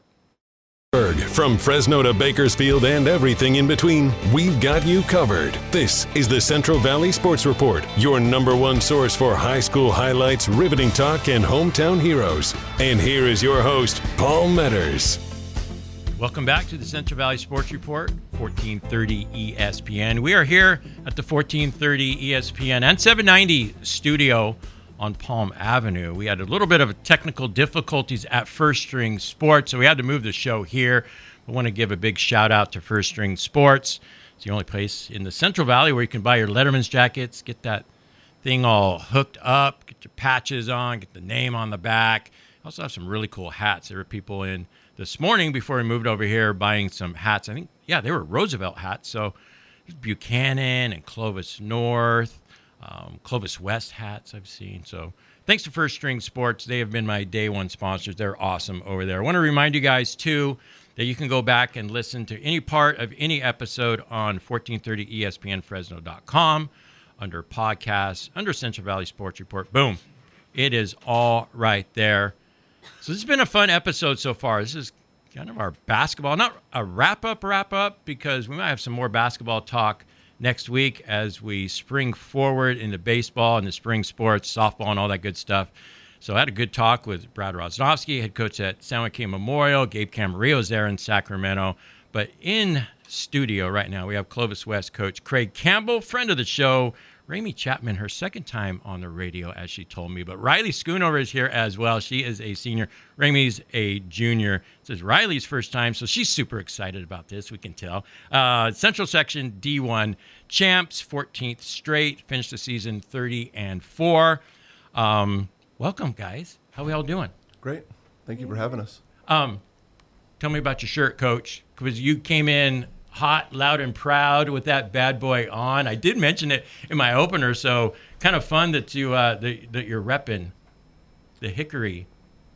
From Fresno to Bakersfield and everything in between, we've got you covered. This is the Central Valley Sports Report, your number one source for high school highlights, riveting talk, and hometown heroes. And here is your host, Paul Metters. Welcome back to the Central Valley Sports Report, fourteen thirty E S P N. We are here at the fourteen thirty E S P N and seven ninety studio on Palm Avenue. We had a little bit of technical difficulties at First String Sports, so we had to move the show here. I want to give a big shout out to First String Sports. It's the only place in the Central Valley where you can buy your Letterman's jackets, get that thing all hooked up, get your patches on, get the name on the back. Also have some really cool hats. There were people in this morning before we moved over here buying some hats. I think, yeah, they were Roosevelt hats. So Buchanan and Clovis North, um, Clovis West hats I've seen. So thanks to First String Sports. They have been my day one sponsors. They're awesome over there. I want to remind you guys, too, that you can go back and listen to any part of any episode on fourteen thirty E S P N Fresno dot com under podcasts, under Central Valley Sports Report. Boom. It is all right there. So this has been a fun episode so far. This is kind of our basketball, not a wrap-up, wrap-up, because we might have some more basketball talk next week as we spring forward into baseball and the spring sports, softball, and all that good stuff. So I had a good talk with Brad Rosnowski, head coach at San Joaquin Memorial. Gabe Camarillo's there in Sacramento. But in studio right now, we have Clovis West coach Craig Campbell, friend of the show, Ramey Chapman, her second time on the radio, as she told me. But Riley Schoonover is here as well. She is a senior. Ramey's a junior. This is Riley's first time, so she's super excited about this, we can tell. Uh, Central Section D one champs, fourteenth straight, finished the season thirty and four. Um, welcome, guys. How we all doing? Great. Thank you for having us. Um, tell me about your shirt, Coach, because you came in hot, loud, and proud with that bad boy on. I did mention it in my opener, so kind of fun that you uh, that, that you're repping the Hickory.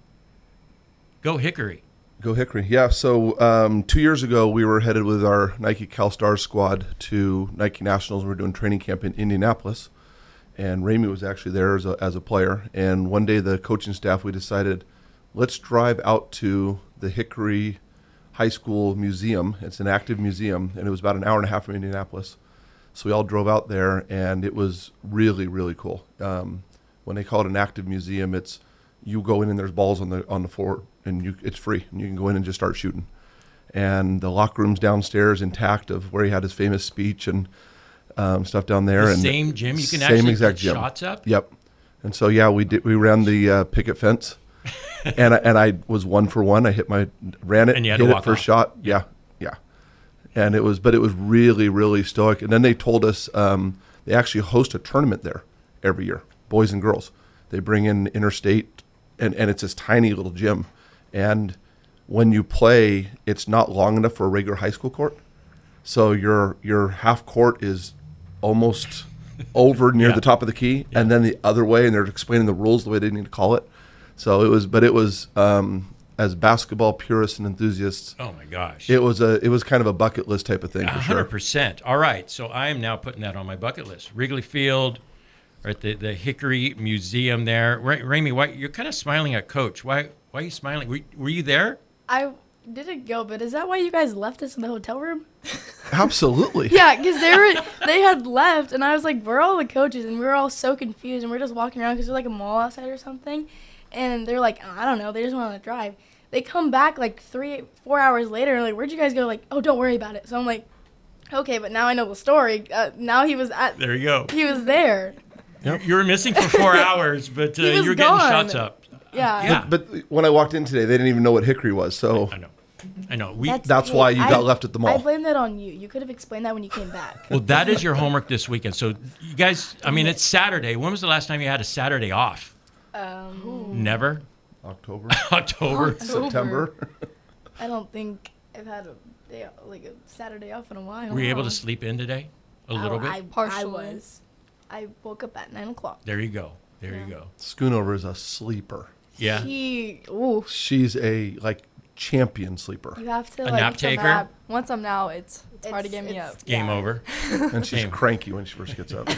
Go Hickory. Go Hickory. Yeah, so um, two years ago, we were headed with our Nike CalStars squad to Nike Nationals. We were doing training camp in Indianapolis, and Ramey was actually there as a, as a player. And one day, the coaching staff, we decided, let's drive out to the Hickory High School Museum. It's an active museum, and it was about an hour and a half from Indianapolis. So we all drove out there, and it was really, really cool. Um, when they call it an active museum, it's you go in and there's balls on the on the floor, and you it's free, and you can go in and just start shooting. And the locker room's downstairs intact of where he had his famous speech and um, stuff down there. The and same gym, you can same actually exact put gym. shots up. Yep. And so yeah, we did. We ran the uh, picket fence. and I, and I was one for one. I hit my ran it, and you had hit to it walk first off. shot. Yeah, yeah. And it was, but it was really, really stoic. And then they told us um, they actually host a tournament there every year, boys and girls. They bring in interstate, and, and it's this tiny little gym. And when you play, it's not long enough for a regular high school court. So your your half court is almost over near Yeah. the top of the key, Yeah. and then the other way, and they're explaining the rules the way they need to call it. So it was, but it was um, as basketball purists and enthusiasts. Oh my gosh. It was a, it was kind of a bucket list type of thing one for hundred sure. percent. All right, so I am now putting that on my bucket list. Wrigley Field, or at the, the Hickory Museum there. Ra- Ramey, why you're kind of smiling at Coach? Why why are you smiling? Were, were you there? I didn't go, but is that why you guys left us in the hotel room? Absolutely. Yeah, because they were they had left, and I was like, "Where are all the coaches?" And we were all so confused, and we're just walking around because there's like a mall outside or something. And they're like, "I don't know," they just wanted to drive. they come back like three, four hours later, and like, where'd you guys go? Like, oh, don't worry about it. So I'm like, okay, but now I know the story. Uh, now he was at. There you go. He was there. Yep. You were missing for four hours, but uh, He was you were getting gone. shots up. Yeah. Yeah. But when I walked in today, they didn't even know what hickory was. So I know. I know. We That's why you got left at the mall. I blame that on you. You could have explained that when you came back. Well, that is your homework this weekend. So you guys, I mean, it's Saturday. When was the last time you had a Saturday off? Um, Never. October, October. September. I don't think I've had a day, like a Saturday off in a while. Were you able to sleep in today? A little I, bit? I, I Partially. was. I woke up at nine o'clock. There you go. There you go. Schoonover is a sleeper. Yeah. He, ooh, She's a like champion sleeper, you have to A like nap to taker? nap. Once I'm now, it's it's, hard to It's- get me it's- up. Game Yeah. over. and she's Same. cranky when she first gets up.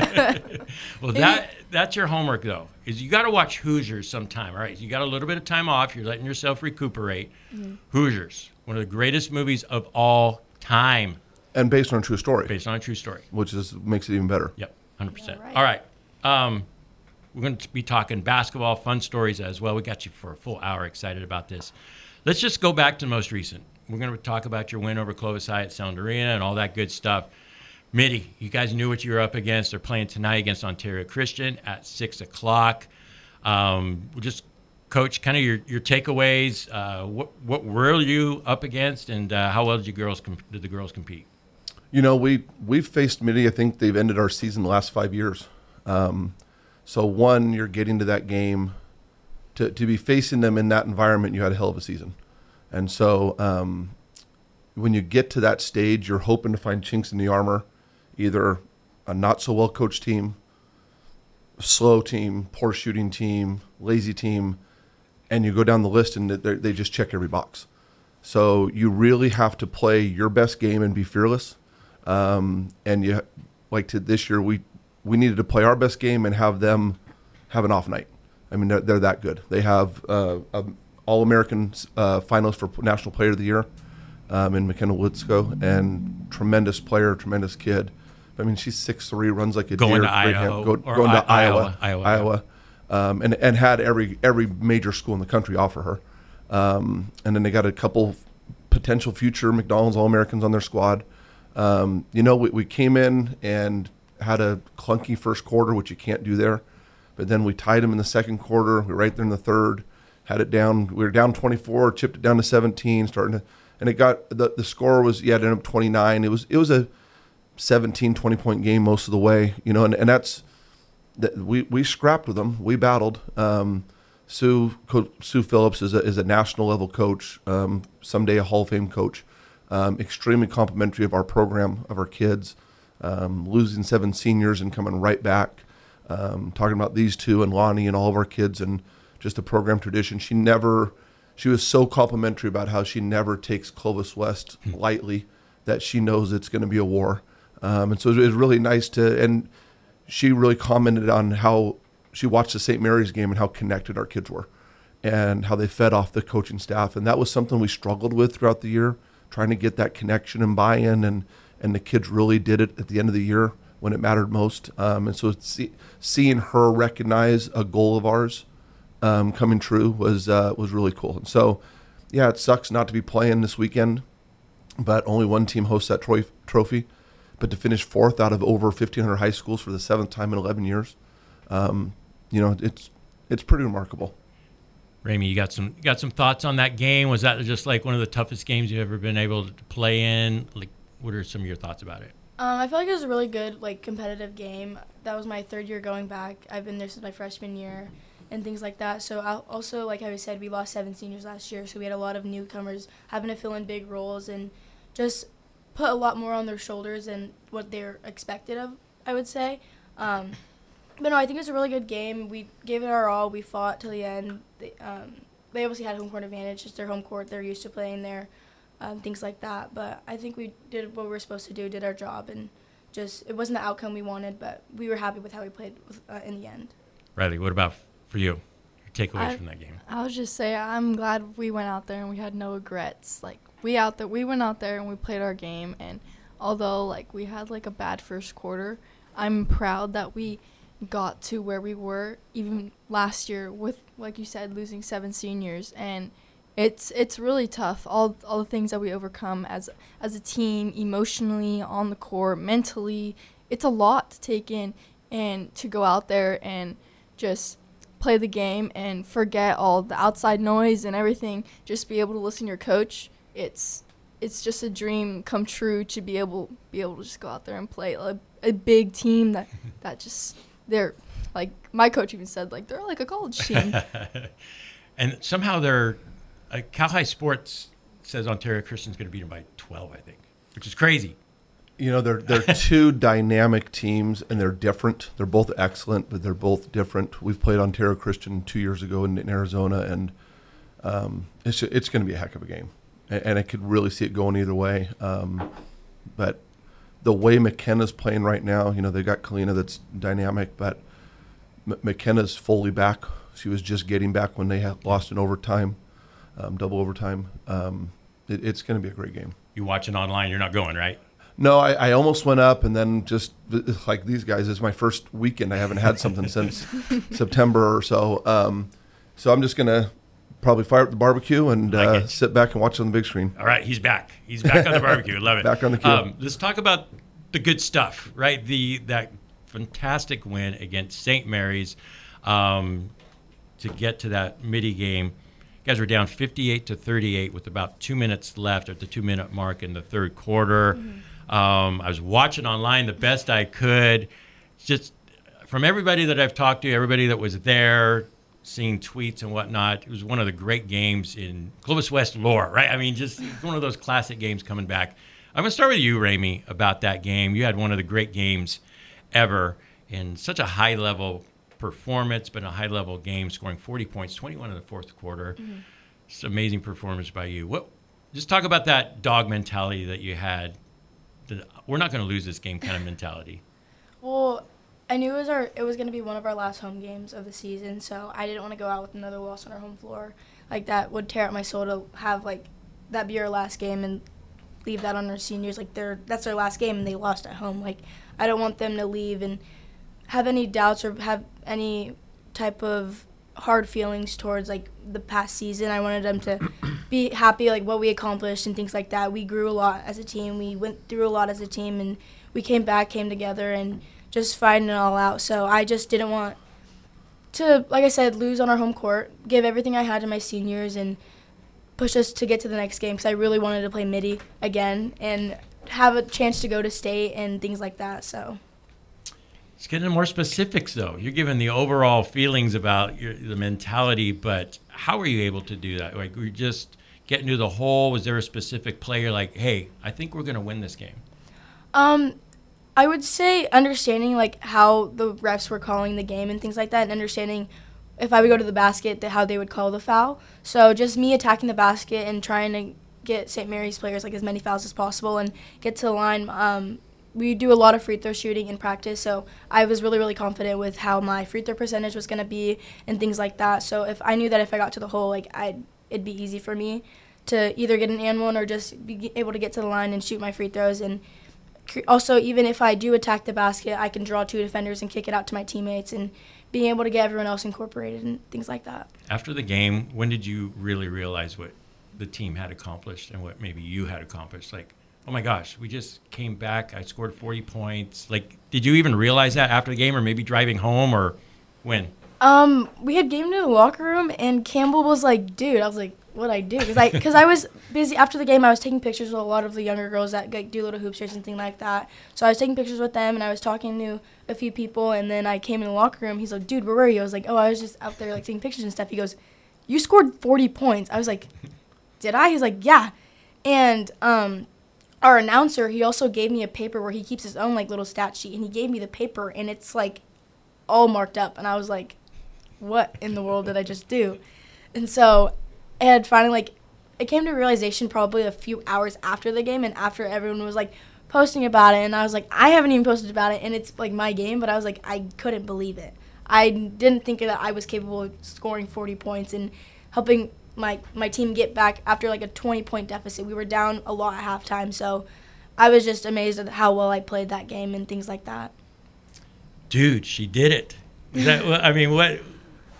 Well, that that's your homework though. Is you got to watch Hoosiers sometime. All right, you got a little bit of time off. You're letting yourself recuperate. Mm-hmm. Hoosiers, one of the greatest movies of all time, And based on a true story, based on a true story. which is makes it even better. Yep, one hundred percent. All right. All right. Um, we're going to be talking basketball, fun stories as well. We got you for a full hour excited about this. Let's just go back to the most recent. We're going to talk about your win over Clovis High at Sound Arena and all that good stuff. Mitty, you guys knew what you were up against. They're playing tonight against Ontario Christian at six o'clock. Um, we'll just, Coach, kind of your, your takeaways. Uh, what what were you up against, and uh, how well did you girls com- did the girls compete? You know, we we've faced Mitty. I think they've ended our season the last five years. Um, so one, you're getting to that game. To to be facing them in that environment, you had a hell of a season. And so um, when you get to that stage, you're hoping to find chinks in the armor, either a not so well coached team, slow team, poor shooting team, lazy team, and you go down the list and they they just check every box. So you really have to play your best game and be fearless. Um, and you like to this year, we we needed to play our best game and have them have an off night. I mean, they're, they're that good. They have uh, a All-American uh, finalist for National Player of the Year um, in McKenna Woodsko, and tremendous player, tremendous kid. I mean, she's six three, runs like a Going deer. to great hand- Idaho, go- or going to I- Iowa, Iowa, Iowa, Iowa, um, and and had every every major school in the country offer her. Um, and then they got a couple potential future McDonald's All-Americans on their squad. Um, you know, we, we came in and had a clunky first quarter, which you can't do there. But then we tied them in the second quarter. We were right there in the third, had it down. We were down twenty-four, chipped it down to seventeen, starting to, and it got, the, the score was, yeah, it ended up twenty-nine. It was it was a seventeen, twenty point game most of the way, you know, and, and that's, that we, we scrapped with them. We battled. Um, Sue Co- Sue Phillips is a, is a national level coach, um, someday a Hall of Fame coach, um, extremely complimentary of our program, of our kids, um, losing seven seniors and coming right back. Um, talking about these two and Lonnie and all of our kids and just the program tradition. She never, she was so complimentary about how she never takes Clovis West lightly, that she knows it's going to be a war. Um, and so it was really nice to, and she really commented on how she watched the Saint Mary's game and how connected our kids were and how they fed off the coaching staff. And that was something we struggled with throughout the year, trying to get that connection and buy-in, and, and the kids really did it at the end of the year when it mattered most. Um, and so see, seeing her recognize a goal of ours um, coming true was uh, was really cool. And so, yeah, it sucks not to be playing this weekend, but only one team hosts that troy- trophy. But to finish fourth out of over fifteen hundred high schools for the seventh time in eleven years, um, you know, it's it's pretty remarkable. Ramey, you got some you got some thoughts on that game? Was that just like one of the toughest games you've ever been able to play in? Like, what are some of your thoughts about it? Um, I feel like it was a really good, like, competitive game. That was my third year going back. I've been there since my freshman year and things like that. So I also, like how we said, we lost seven seniors last year, so we had a lot of newcomers having to fill in big roles and just put a lot more on their shoulders than what they're expected of, I would say. Um, but no, I think it was a really good game. We gave it our all. We fought till the end. They, um, they obviously had home court advantage. It's their home court. They're used to playing there. Um, things like that, but I think we did what we were supposed to do, did our job, and just it wasn't the outcome we wanted, but we were happy with how we played with, uh, in the end. Riley, what about for you? Your takeaways I- from that game? I'll just say I'm glad we went out there and we had no regrets. Like we out there, we went out there and we played our game. And although like we had like a bad first quarter, I'm proud that we got to where we were even last year with, like you said, losing seven seniors. And it's it's really tough. All all the things that we overcome as as a team, emotionally, on the court, mentally, it's a lot to take in, and to go out there and just play the game and forget all the outside noise and everything. Just be able to listen to your coach. It's it's just a dream come true to be able be able to just go out there and play a, a big team that that just they're like my coach even said like they're like a college team. And somehow they're uh, Cal High Sports says Ontario Christian's going to beat them by twelve, I think, which is crazy. You know, they're they're two dynamic teams, and they're different. They're both excellent, but they're both different. We've played Ontario Christian two years ago in, in Arizona, and um, it's it's going to be a heck of a game, and, and I could really see it going either way. Um, but the way McKenna's playing right now, you know, they got Kalina that's dynamic, but M- McKenna's fully back. She was just getting back when they had lost in overtime, um, double overtime. Um, it, it's going to be a great game. You watching online? You're not going, right? No, I, I almost went up, and then just like these guys, this is my first weekend. I haven't had something since September or so. Um, so I'm just going to probably fire up the barbecue and Like uh, it. sit back and watch it on the big screen. All right, he's back. He's back on the barbecue. Love it. Back on the queue. Um, let's talk about the good stuff, right? The that fantastic win against Saint Mary's um, to get to that midi game. You guys were down fifty-eight to thirty-eight with about two minutes left at the two-minute mark in the third quarter. Mm-hmm. Um, I was watching online the best I could. Just from everybody that I've talked to, everybody that was there, seeing tweets and whatnot, it was one of the great games in Clovis West lore, right? I mean, just one of those classic games coming back. I'm going to start with you, Ramey, about that game. You had one of the great games ever in such a high-level performance, but a high-level game, scoring forty points, twenty-one in the fourth quarter. Mm-hmm. Just amazing performance by you. What? Just talk about that dog mentality that you had. The, we're not going to lose this game kind of mentality. Well, I knew it was our it was going to be one of our last home games of the season, so I didn't want to go out with another loss on our home floor. Like, that would tear up my soul to have, like, that be our last game and leave that on our seniors. Like, they're, that's their last game, and they lost at home. Like, I don't want them to leave and have any doubts or have any type of hard feelings towards, like, the past season. I wanted them to be happy, like, what we accomplished and things like that. We grew a lot as a team. We went through a lot as a team, and we came back, came together, and just fighting it all out. So I just didn't want to, like I said, lose on our home court, give everything I had to my seniors, and push us to get to the next game, because I really wanted to play midi again and have a chance to go to state and things like that. So let's get into more specifics, though. You're giving the overall feelings about your, the mentality, but how were you able to do that? Like, were you just getting to the hole? Was there a specific player like, hey, I think we're going to win this game? Um, I would say understanding, like, how the refs were calling the game and things like that, and understanding if I would go to the basket, the, how they would call the foul. So just me attacking the basket and trying to get Saint Mary's players, like, as many fouls as possible and get to the line. Um, we do a lot of free throw shooting in practice, so I was really, really confident with how my free throw percentage was going to be and things like that. So if I knew that if I got to the hole, like, I'd, it'd be easy for me to either get an and one or just be able to get to the line and shoot my free throws. And also, even if I do attack the basket, I can draw two defenders and kick it out to my teammates, and being able to get everyone else incorporated and things like that. After the game, when did you really realize what the team had accomplished and what maybe you had accomplished? Like, oh my gosh, we just came back, I scored forty points. Like, did you even realize that after the game, or maybe driving home, or when? Um, we had game in the locker room, and Campbell was like, dude, I was like, what'd I do? Because I, cause I was busy. After the game, I was taking pictures with a lot of the younger girls that like, do little hoopsters and things like that. So I was taking pictures with them, and I was talking to a few people, and then I came in the locker room. He's like, dude, where were you? I was like, oh, I was just out there like taking pictures and stuff. He goes, you scored forty points. I was like, did I? He's like, yeah. And um, our announcer, he also gave me a paper where he keeps his own like little stat sheet, and he gave me the paper, and it's like all marked up. And I was like, what in the world did I just do? And so I had finally, like, it came to realization probably a few hours after the game and after everyone was, like, posting about it. And I was like, I haven't even posted about it, and it's, like, my game. But I was like, I couldn't believe it. I didn't think that I was capable of scoring forty points and helping my, my team get back after, like, a twenty-point deficit. We were down a lot at halftime. So I was just amazed at how well I played that game and things like that. Dude, she did it. Is that, I mean, what...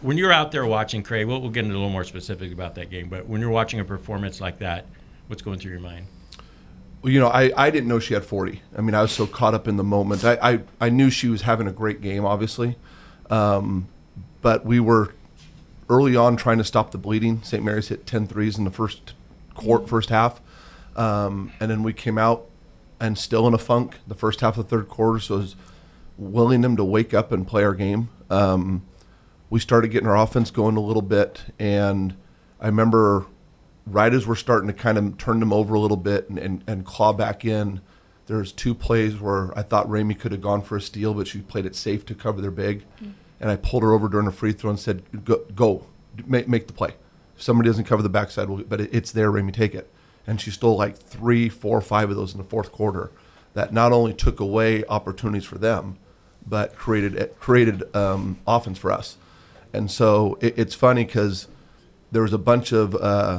when you're out there watching, Craig, we'll, we'll get into a little more specific about that game, but when you're watching a performance like that, what's going through your mind? Well, you know, I, I didn't know she had forty. I mean, I was so caught up in the moment. I, I, I knew she was having a great game, obviously. Um, but we were early on trying to stop the bleeding. Saint Mary's hit ten threes in the first court, first half. Um, and then we came out and still in a funk the first half of the third quarter. So it was willing them to wake up and play our game. Um, we started getting our offense going a little bit. And I remember right as we're starting to kind of turn them over a little bit and, and, and claw back in, there's two plays where I thought Ramey could have gone for a steal, but she played it safe to cover their big. Mm-hmm. And I pulled her over during a free throw and said, go, go make, make the play. If somebody doesn't cover the backside, we'll, but it, it's there, Ramey, take it. And she stole like three, four, five of those in the fourth quarter that not only took away opportunities for them, but created created um, offense for us. And so it, it's funny because there was a bunch of uh,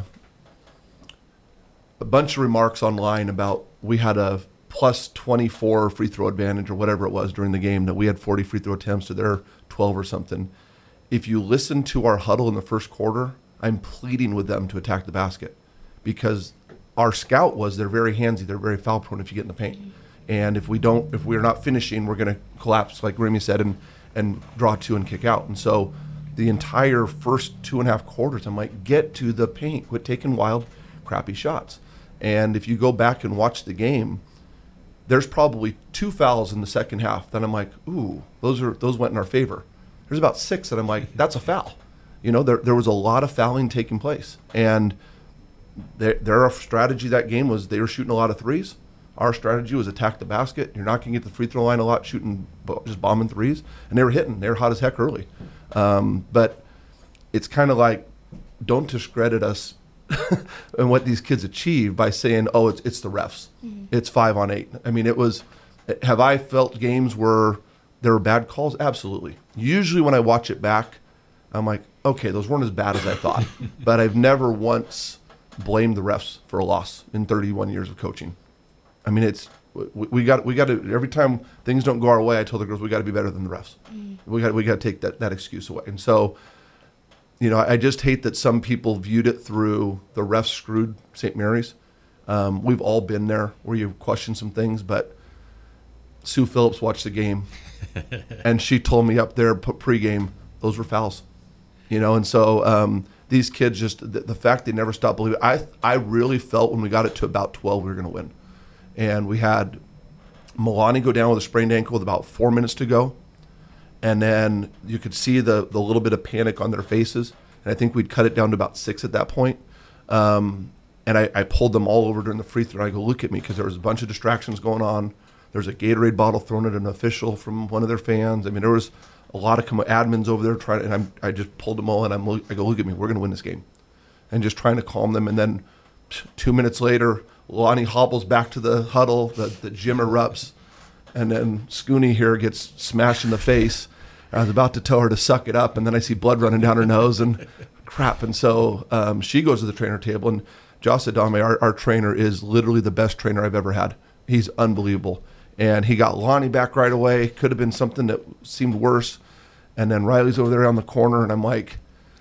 a bunch of remarks online about we had a plus twenty-four free throw advantage or whatever it was during the game, that we had forty free throw attempts to their twelve or something. If you listen to our huddle in the first quarter, I'm pleading with them to attack the basket because our scout was they're very handsy, they're very foul prone if you get in the paint. And if we don't, if we're not finishing, we're going to collapse, like Ramey said, and, and draw two and kick out. And so the entire first two and a half quarters, I'm like, get to the paint, quit taking wild, crappy shots. And if you go back and watch the game, there's probably two fouls in the second half that I'm like, ooh, those are those went in our favor. There's about six that I'm like, that's a foul. You know, there there was a lot of fouling taking place. And their, their strategy that game was they were shooting a lot of threes. Our strategy was attack the basket. You're not going to get the free throw line a lot shooting, just bombing threes. And they were hitting. They were hot as heck early. Um, but it's kind of like, don't discredit us and what these kids achieve by saying, oh, it's it's the refs. Mm-hmm. It's five on eight. I mean, it was, have I felt games where there were bad calls? Absolutely. Usually when I watch it back, I'm like, okay, those weren't as bad as I thought. But I've never once blamed the refs for a loss in thirty-one years of coaching. I mean, it's, we, we got we got to, every time things don't go our way, I tell the girls, we got to be better than the refs. Mm-hmm. We got we got to take that, that excuse away. And so, you know, I just hate that some people viewed it through the refs screwed Saint Mary's. Um, we've all been there where you question some things, but Sue Phillips watched the game, and she told me up there pregame, those were fouls. You know, and so um, these kids just, the, the fact they never stopped believing, I I really felt when we got it to about twelve, we were going to win. And we had Milani go down with a sprained ankle with about four minutes to go. And then you could see the, the little bit of panic on their faces. And I think we'd cut it down to about six at that point. Um, and I, I pulled them all over during the free throw. I go, look at me, because there was a bunch of distractions going on. There's a Gatorade bottle thrown at an official from one of their fans. I mean, there was a lot of admins over there trying, and I'm, I just pulled them all, and I'm, I go, look at me, we're going to win this game. And just trying to calm them. And then t- two minutes later, Lonnie hobbles back to the huddle, the, the gym erupts, and then Scooney here gets smashed in the face. I was about to tell her to suck it up, and then I see blood running down her nose, and crap. And so um, she goes to the trainer table, and Josh Adame, our, our trainer, is literally the best trainer I've ever had. He's unbelievable. And he got Lonnie back right away. Could have been something that seemed worse. And then Riley's over there around the corner, and I'm like,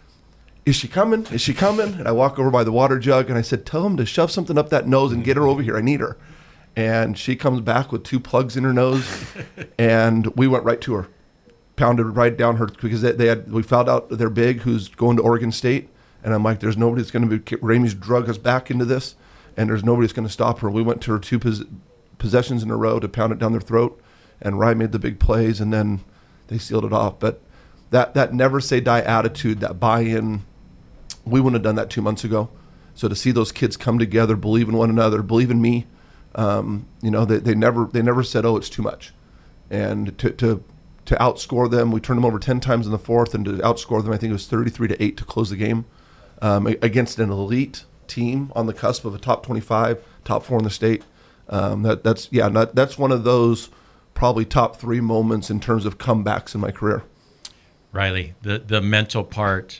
is she coming? Is she coming? And I walk over by the water jug, and I said, tell him to shove something up that nose and get her over here. I need her. And she comes back with two plugs in her nose, and we went right to her. Pounded right down her, because they, they had, we found out they're big, who's going to Oregon State. And I'm like, there's nobody that's going to be, Ramey's drug us back into this, and there's nobody that's going to stop her. We went to her two pos, possessions in a row to pound it down their throat, and Rye made the big plays, and then they sealed it off. But that, that never say die attitude, that buy-in, we wouldn't have done that two months ago. So to see those kids come together, believe in one another, believe in me, um, you know, they, they never they never said, oh, it's too much. And to, to to outscore them, we turned them over ten times in the fourth, and to outscore them, I think it was thirty-three to eight to close the game um, against an elite team on the cusp of a top twenty-five, top four in the state. Um, that that's yeah, not, that's one of those probably top three moments in terms of comebacks in my career. Riley, the the mental part,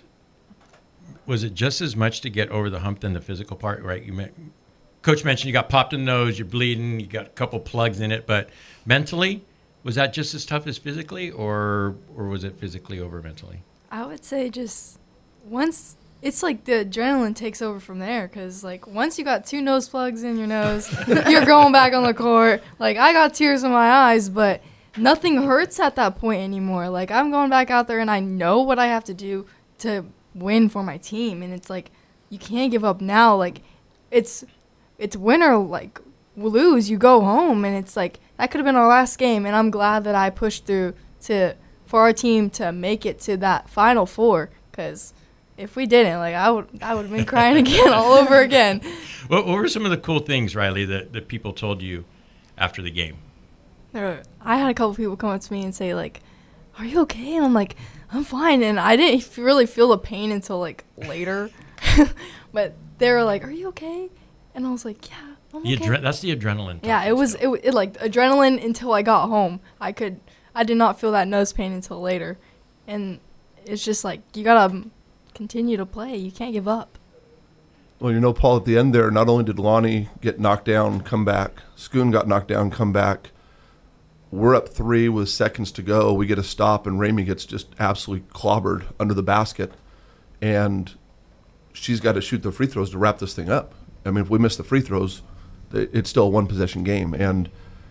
was it just as much to get over the hump than the physical part? Right, you met, Coach mentioned you got popped in the nose, you're bleeding, you got a couple plugs in it, but mentally, was that just as tough as physically, or or was it physically over mentally? I would say just once it's like the adrenaline takes over from there, because like once you got two nose plugs in your nose, you're going back on the court. Like I got tears in my eyes, but nothing hurts at that point anymore. Like I'm going back out there and I know what I have to do to win for my team, and it's like you can't give up now. Like it's it's win or like lose, you go home, and it's like that could have been our last game, and I'm glad that I pushed through to for our team to make it to that Final Four, because if we didn't, like I would I would have been crying again all over again. What, what were some of the cool things, Riley, that, that people told you after the game? There, I had a couple people come up to me and say like, "Are you okay?" And I'm like, "I'm fine." And I didn't f- really feel the pain until like later, but they were like, "Are you okay?" And I was like, "Yeah, I'm The okay." adre- that's the adrenaline. Yeah, it was it, w- it like adrenaline until I got home. I could I did not feel that nose pain until later, and it's just like you gotta continue to play. You can't give up. Well, you know, Paul, at the end there, not only did Lonnie get knocked down, come back, Schoon got knocked down, come back. We're up three with seconds to go. We get a stop, and Ramey gets just absolutely clobbered under the basket. And she's got to shoot the free throws to wrap this thing up. I mean, if we miss the free throws, it's still a one-possession game. And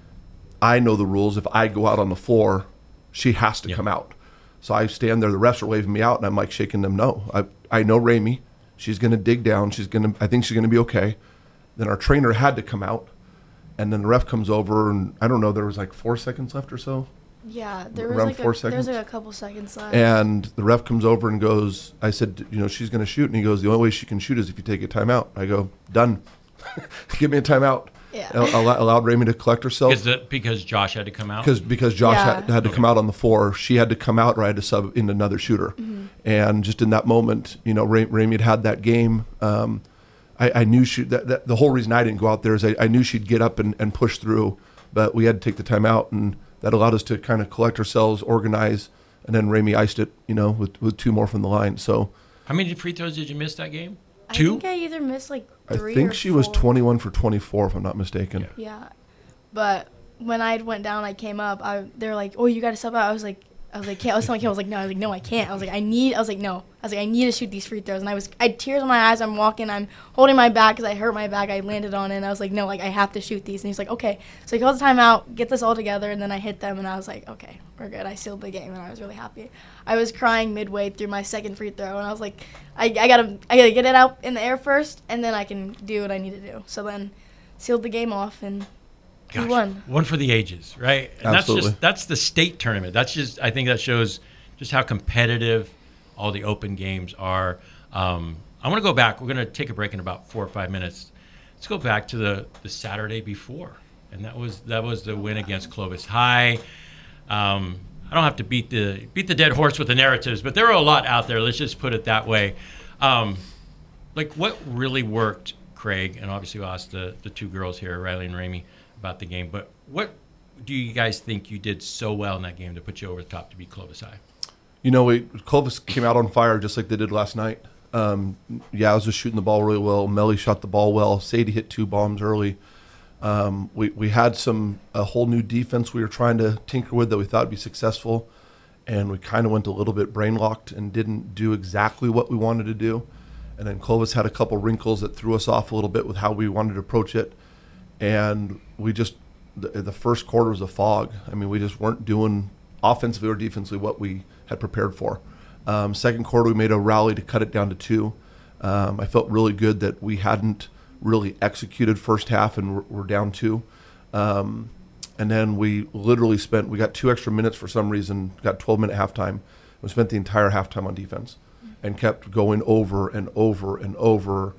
I know the rules. If I go out on the floor, she has to Yeah. come out. So I stand there. The refs are waving me out, and I'm like shaking them no. I I know Ramey. She's going to dig down. She's going to. I think she's going to be okay. Then our trainer had to come out. And then the ref comes over, and I don't know, there was like four seconds left or so. Yeah, there was Around like four a, there seconds. was like a couple seconds left. And the ref comes over and goes, I said, you know, she's going to shoot. And he goes, the only way she can shoot is if you take a timeout. I go, done. Give me a timeout. Yeah. Allow, allowed Ramey to collect herself. Because, the, because Josh had to come out? Because because Josh Yeah. had, had to come out on the floor. She had to come out, or I had to sub in another shooter. Mm-hmm. And just in that moment, you know, Ra- Ramey had had that game. Um, I, I knew she that, that the whole reason I didn't go out there is I, I knew she'd get up and, and push through, but we had to take the time out, and that allowed us to kind of collect ourselves, organize, and then Ramey iced it, you know, with, with two more from the line. So How many free throws did you miss that game? I Two? think I either missed like I three think or she was four. twenty-one for twenty-four, if I'm not mistaken. Yeah. Yeah, but when I went down, I came up. I they were like, "Oh, you got to sub out." I was like, I was like, can't. I was telling Kim, I was like, no, I was like, no, I can't. I was like, I need. I was like, no. I was like, I need to shoot these free throws. And I was, I had tears in my eyes. I'm walking. I'm holding my back because I hurt my back. I landed on it. And I was like, no, like I have to shoot these. And he's like, okay. So he calls the timeout, get this all together, and then I hit them. And I was like, okay, we're good. I sealed the game, and I was really happy. I was crying midway through my second free throw, and I was like, I, I gotta, I gotta get it out in the air first, and then I can do what I need to do. So then, sealed the game off, and Gosh, we won. One for the ages, right? And Absolutely. that's just that's the state tournament. That's just I think that shows just how competitive all the open games are. Um, I want to go back. We're going to take a break in about four or five minutes. Let's go back to the, the Saturday before, and that was that was the win against Clovis High. Um, I don't have to beat the beat the dead horse with the narratives, but there were a lot out there. Let's just put it that way. Um, like what really worked, Craig, and obviously we'll ask the, the two girls here, Riley and Ramey, about the game. But what do you guys think you did so well in that game to put you over the top to beat Clovis High? You know, we, Clovis came out on fire just like they did last night. Um, Yaz was shooting the ball really well. Melly shot the ball well. Sadie hit two bombs early. Um, we, we had some a whole new defense we were trying to tinker with that we thought would be successful. And we kind of went a little bit brain locked and didn't do exactly what we wanted to do. And then Clovis had a couple wrinkles that threw us off a little bit with how we wanted to approach it. And we just, the, the first quarter was a fog. I mean, we just weren't doing offensively or defensively what we had prepared for. Um, second quarter, we made a rally to cut it down to two. Um, I felt really good that we hadn't really executed first half and we're, we're down two. Um, and then we literally spent, we got two extra minutes for some reason, got twelve minute halftime. We spent the entire halftime on defense and kept going over and over and over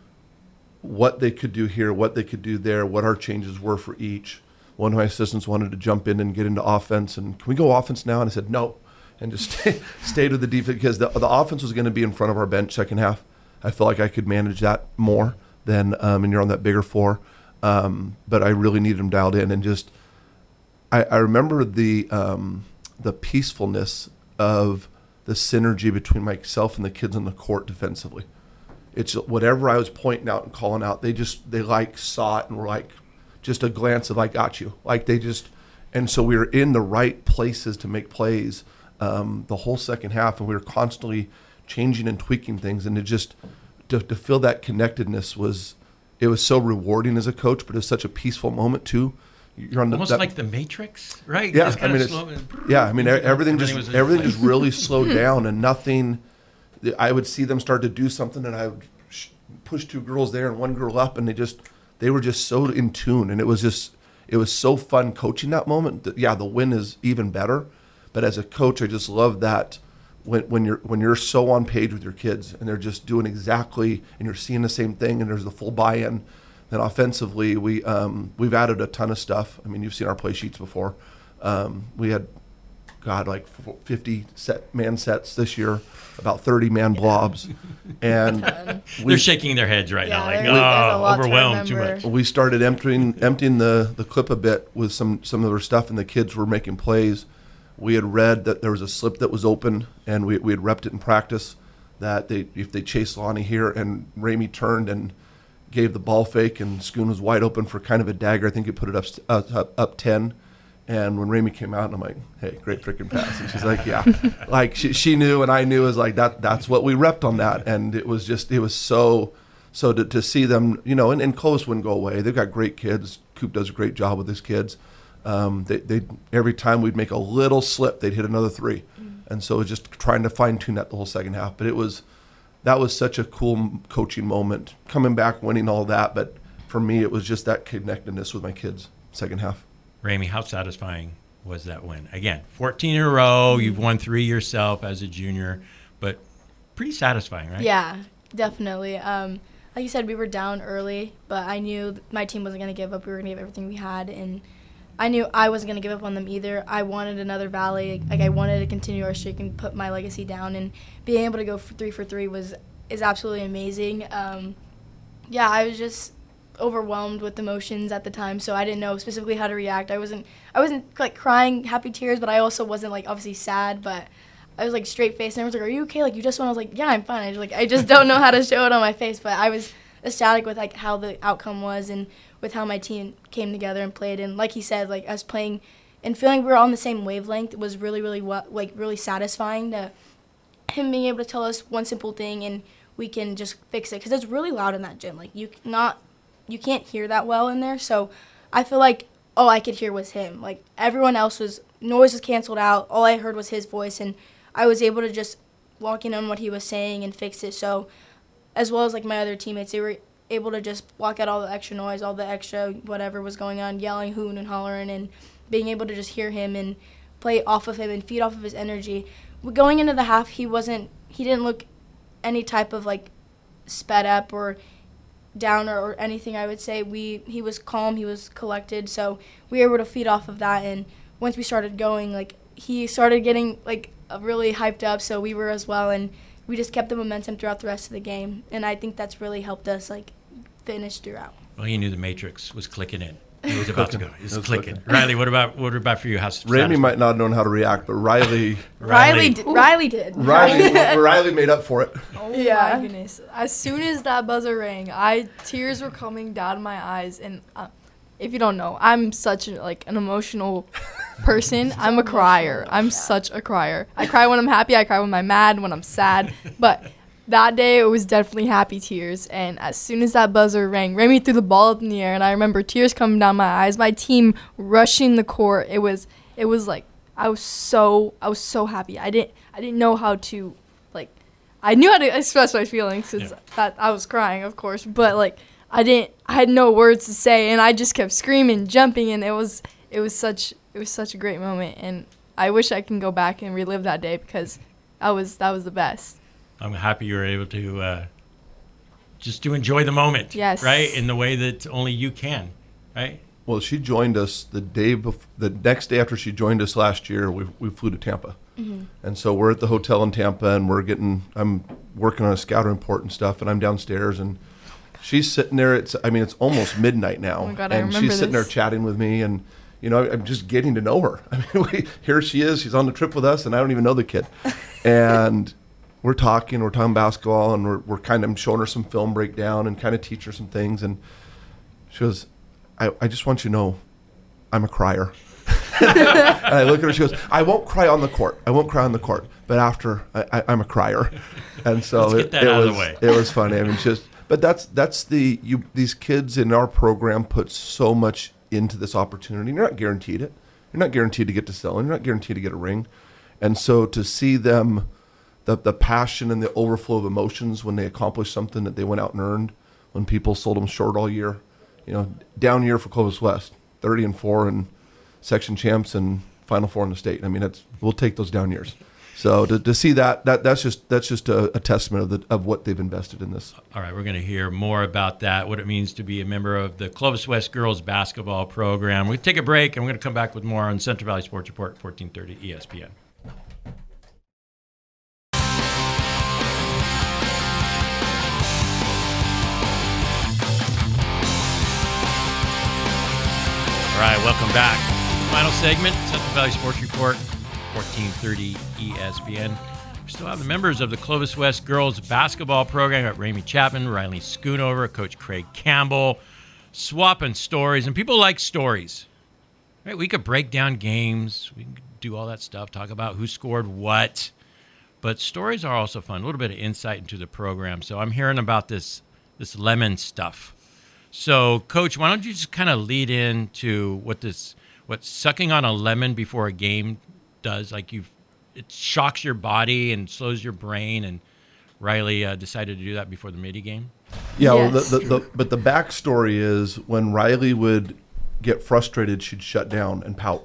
what they could do here, what they could do there, what our changes were for each. One of my assistants wanted to jump in and get into offense, and can we go offense now? And I said no, and just stay, stayed with the defense because the, the offense was going to be in front of our bench second half. I felt like I could manage that more than, um, and you're on that bigger floor. Um, but I really needed them dialed in, and just I, I remember the um, the peacefulness of the synergy between myself and the kids on the court defensively. It's whatever I was pointing out and calling out, they just, they like saw it and were like, just a glance of, I got you. Like they just, and so we were in the right places to make plays. um, the whole second half, and we were constantly changing and tweaking things, and it just to, to feel that connectedness was it was so rewarding as a coach, but it was such a peaceful moment too. You're on the, almost that, like the Matrix, right? Yeah, Just I mean, it's, slow and, yeah, I mean, everything just was in everything place. just really slowed down, and nothing. I would see them start to do something, and I would sh- push two girls there and one girl up, and they just they were just so in tune, and it was just it was so fun coaching that moment. That, yeah, the win is even better, but as a coach, I just love that when when you're when you're so on page with your kids, and they're just doing exactly, and you're seeing the same thing, and there's the full buy-in. Then offensively, we um, we've added a ton of stuff. I mean, you've seen our play sheets before. Um, we had, God, like fifty set man sets this year, about thirty man blobs, and we, They're shaking their heads right Yeah, now, like, there- there's a oh, lot to overwhelmed too remember. much. we started emptying emptying the, the clip a bit with some some of their stuff, and the kids were making plays. We had read that there was a slip that was open, and we we had repped it in practice. That they if they chased Lonnie here, and Ramey turned and gave the ball fake, and Schoon was wide open for kind of a dagger. I think it put it up uh, up, up ten. And when Ramey came out, and I'm like, "Hey, great freaking pass!" And she's like, "Yeah," like she she knew, and I knew. Is like that. That's what we repped on that, and it was just it was so so to, to see them, you know, and, and Clovis wouldn't go away. They've got great kids. Coop does a great job with his kids. Um, they they every time we'd make a little slip, they'd hit another three, and so it was just trying to fine tune that the whole second half. But it was that was such a cool coaching moment, coming back, winning all that. But for me, it was just that connectedness with my kids second half. Ramey, how satisfying was that win? Again, fourteen in a row. You've won three yourself as a junior, but pretty satisfying, right? Yeah, definitely. Um, like you said, we were down early, but I knew my team wasn't going to give up. We were going to give everything we had, and I knew I wasn't going to give up on them either. I wanted another Valley. Like, I wanted to continue our streak and put my legacy down, and being able to go for three for three was is absolutely amazing. Um, yeah, I was just overwhelmed with emotions at the time, so I didn't know specifically how to react. I wasn't I wasn't like crying happy tears, but I also wasn't like obviously sad, but I was like straight faced, and everyone's like, "Are you okay? Like, you just won." I was like, "Yeah, I'm fine." I just like I just don't know how to show it on my face, but I was ecstatic with like how the outcome was and with how my team came together and played. And like he said, like us playing and feeling we were on the same wavelength was really really like really satisfying to him being able to tell us one simple thing and we can just fix it, because it's really loud in that gym. Like you not you can't hear that well in there, so I feel like all I could hear was him. Like everyone else was noise was canceled out. All I heard was his voice, and I was able to just walk in on what he was saying and fix it. So as well as like my other teammates, they were able to just block out all the extra noise, all the extra whatever was going on, yelling, hooting and hollering, and being able to just hear him and play off of him and feed off of his energy. Going into the half, he wasn't he didn't look any type of like sped up or down or, or anything. I would say we he was calm, he was collected, so we were able to feed off of that. And once we started going, like he started getting like really hyped up, so we were as well, and we just kept the momentum throughout the rest of the game, and I think that's really helped us like finish throughout. Well, he knew the Matrix was clicking in. He was about to go. He was, It was clicking. clicking. Riley, what about what about for you? How Ramey might not have known how to react, but Riley Riley did, Riley did. Riley Riley made up for it. Oh Yeah. my goodness. As soon as that buzzer rang, I tears were coming down my eyes, and uh, if you don't know, I'm such a, like an emotional person. I'm a crier. I'm such a crier. I cry when I'm happy, I cry when I'm mad, when I'm sad. But that day it was definitely happy tears, and as soon as that buzzer rang, Ramey threw the ball up in the air, and I remember tears coming down my eyes, my team rushing the court. It was it was like I was so I was so happy. I didn't I didn't know how to like I knew how to express my feelings, because Yeah. that I was crying, of course, but like I didn't I had no words to say, and I just kept screaming, jumping, and it was it was such it was such a great moment, and I wish I can go back and relive that day, because that was that was the best. I'm happy you were able to uh, just to enjoy the moment. Yes. Right? In the way that only you can. Right? Well, she joined us the day bef- the next day after she joined us last year. We we flew to Tampa, Mm-hmm. and so we're at the hotel in Tampa, and we're getting. I'm working on a scout report and stuff, and I'm downstairs, and she's sitting there. It's I mean it's almost midnight now, Oh my God, I and remember she's sitting this. there chatting with me, and you know I'm just getting to know her. I mean, we, here she is. She's on the trip with us, and I don't even know the kid, and we're talking. We're talking basketball, and we're we're kind of showing her some film breakdown and kind of teach her some things, and she goes, I, I just want you to know, I'm a crier. And I look at her, she goes, I won't cry on the court. I won't cry on the court. But after, I, I, I'm a crier. And so Let's it, get that it out was, of the way. it was funny. I mean, it's just, but that's, that's the, you, these kids in our program put so much into this opportunity. You're not guaranteed it. You're not guaranteed to get to Selland. You're not guaranteed to get a ring. And so to see them, the, the passion and the overflow of emotions when they accomplish something that they went out and earned, when people sold them short all year, you know, down year for Clovis West, thirty and four and section champs and Final Four in the state. I mean, that's, we'll take those down years. So to, to see that, that that's just that's just a, a testament of the of what they've invested in this. All right, we're going to hear more about that, what it means to be a member of the Clovis West girls basketball program. We're going to take a break, and we're going to come back with more on Central Valley Sports Report, fourteen thirty E S P N. All right, welcome back. Final segment, Central Valley Sports Report, fourteen thirty E S P N. We still have the members of the Clovis West girls basketball program. Got Ramey Chapman, Riley Schoonover, Coach Craig Campbell, swapping stories. And people like stories. Right? We could break down games. We could do all that stuff, talk about who scored what. But stories are also fun, a little bit of insight into the program. So I'm hearing about this, this lemon stuff. So, Coach, why don't you just kind of lead into what this, what sucking on a lemon before a game does? Like you, it shocks your body and slows your brain. And Riley uh, decided to do that before the Midi game. Yeah, Yes. well, the, the, the, but the backstory is when Riley would get frustrated, she'd shut down and pout.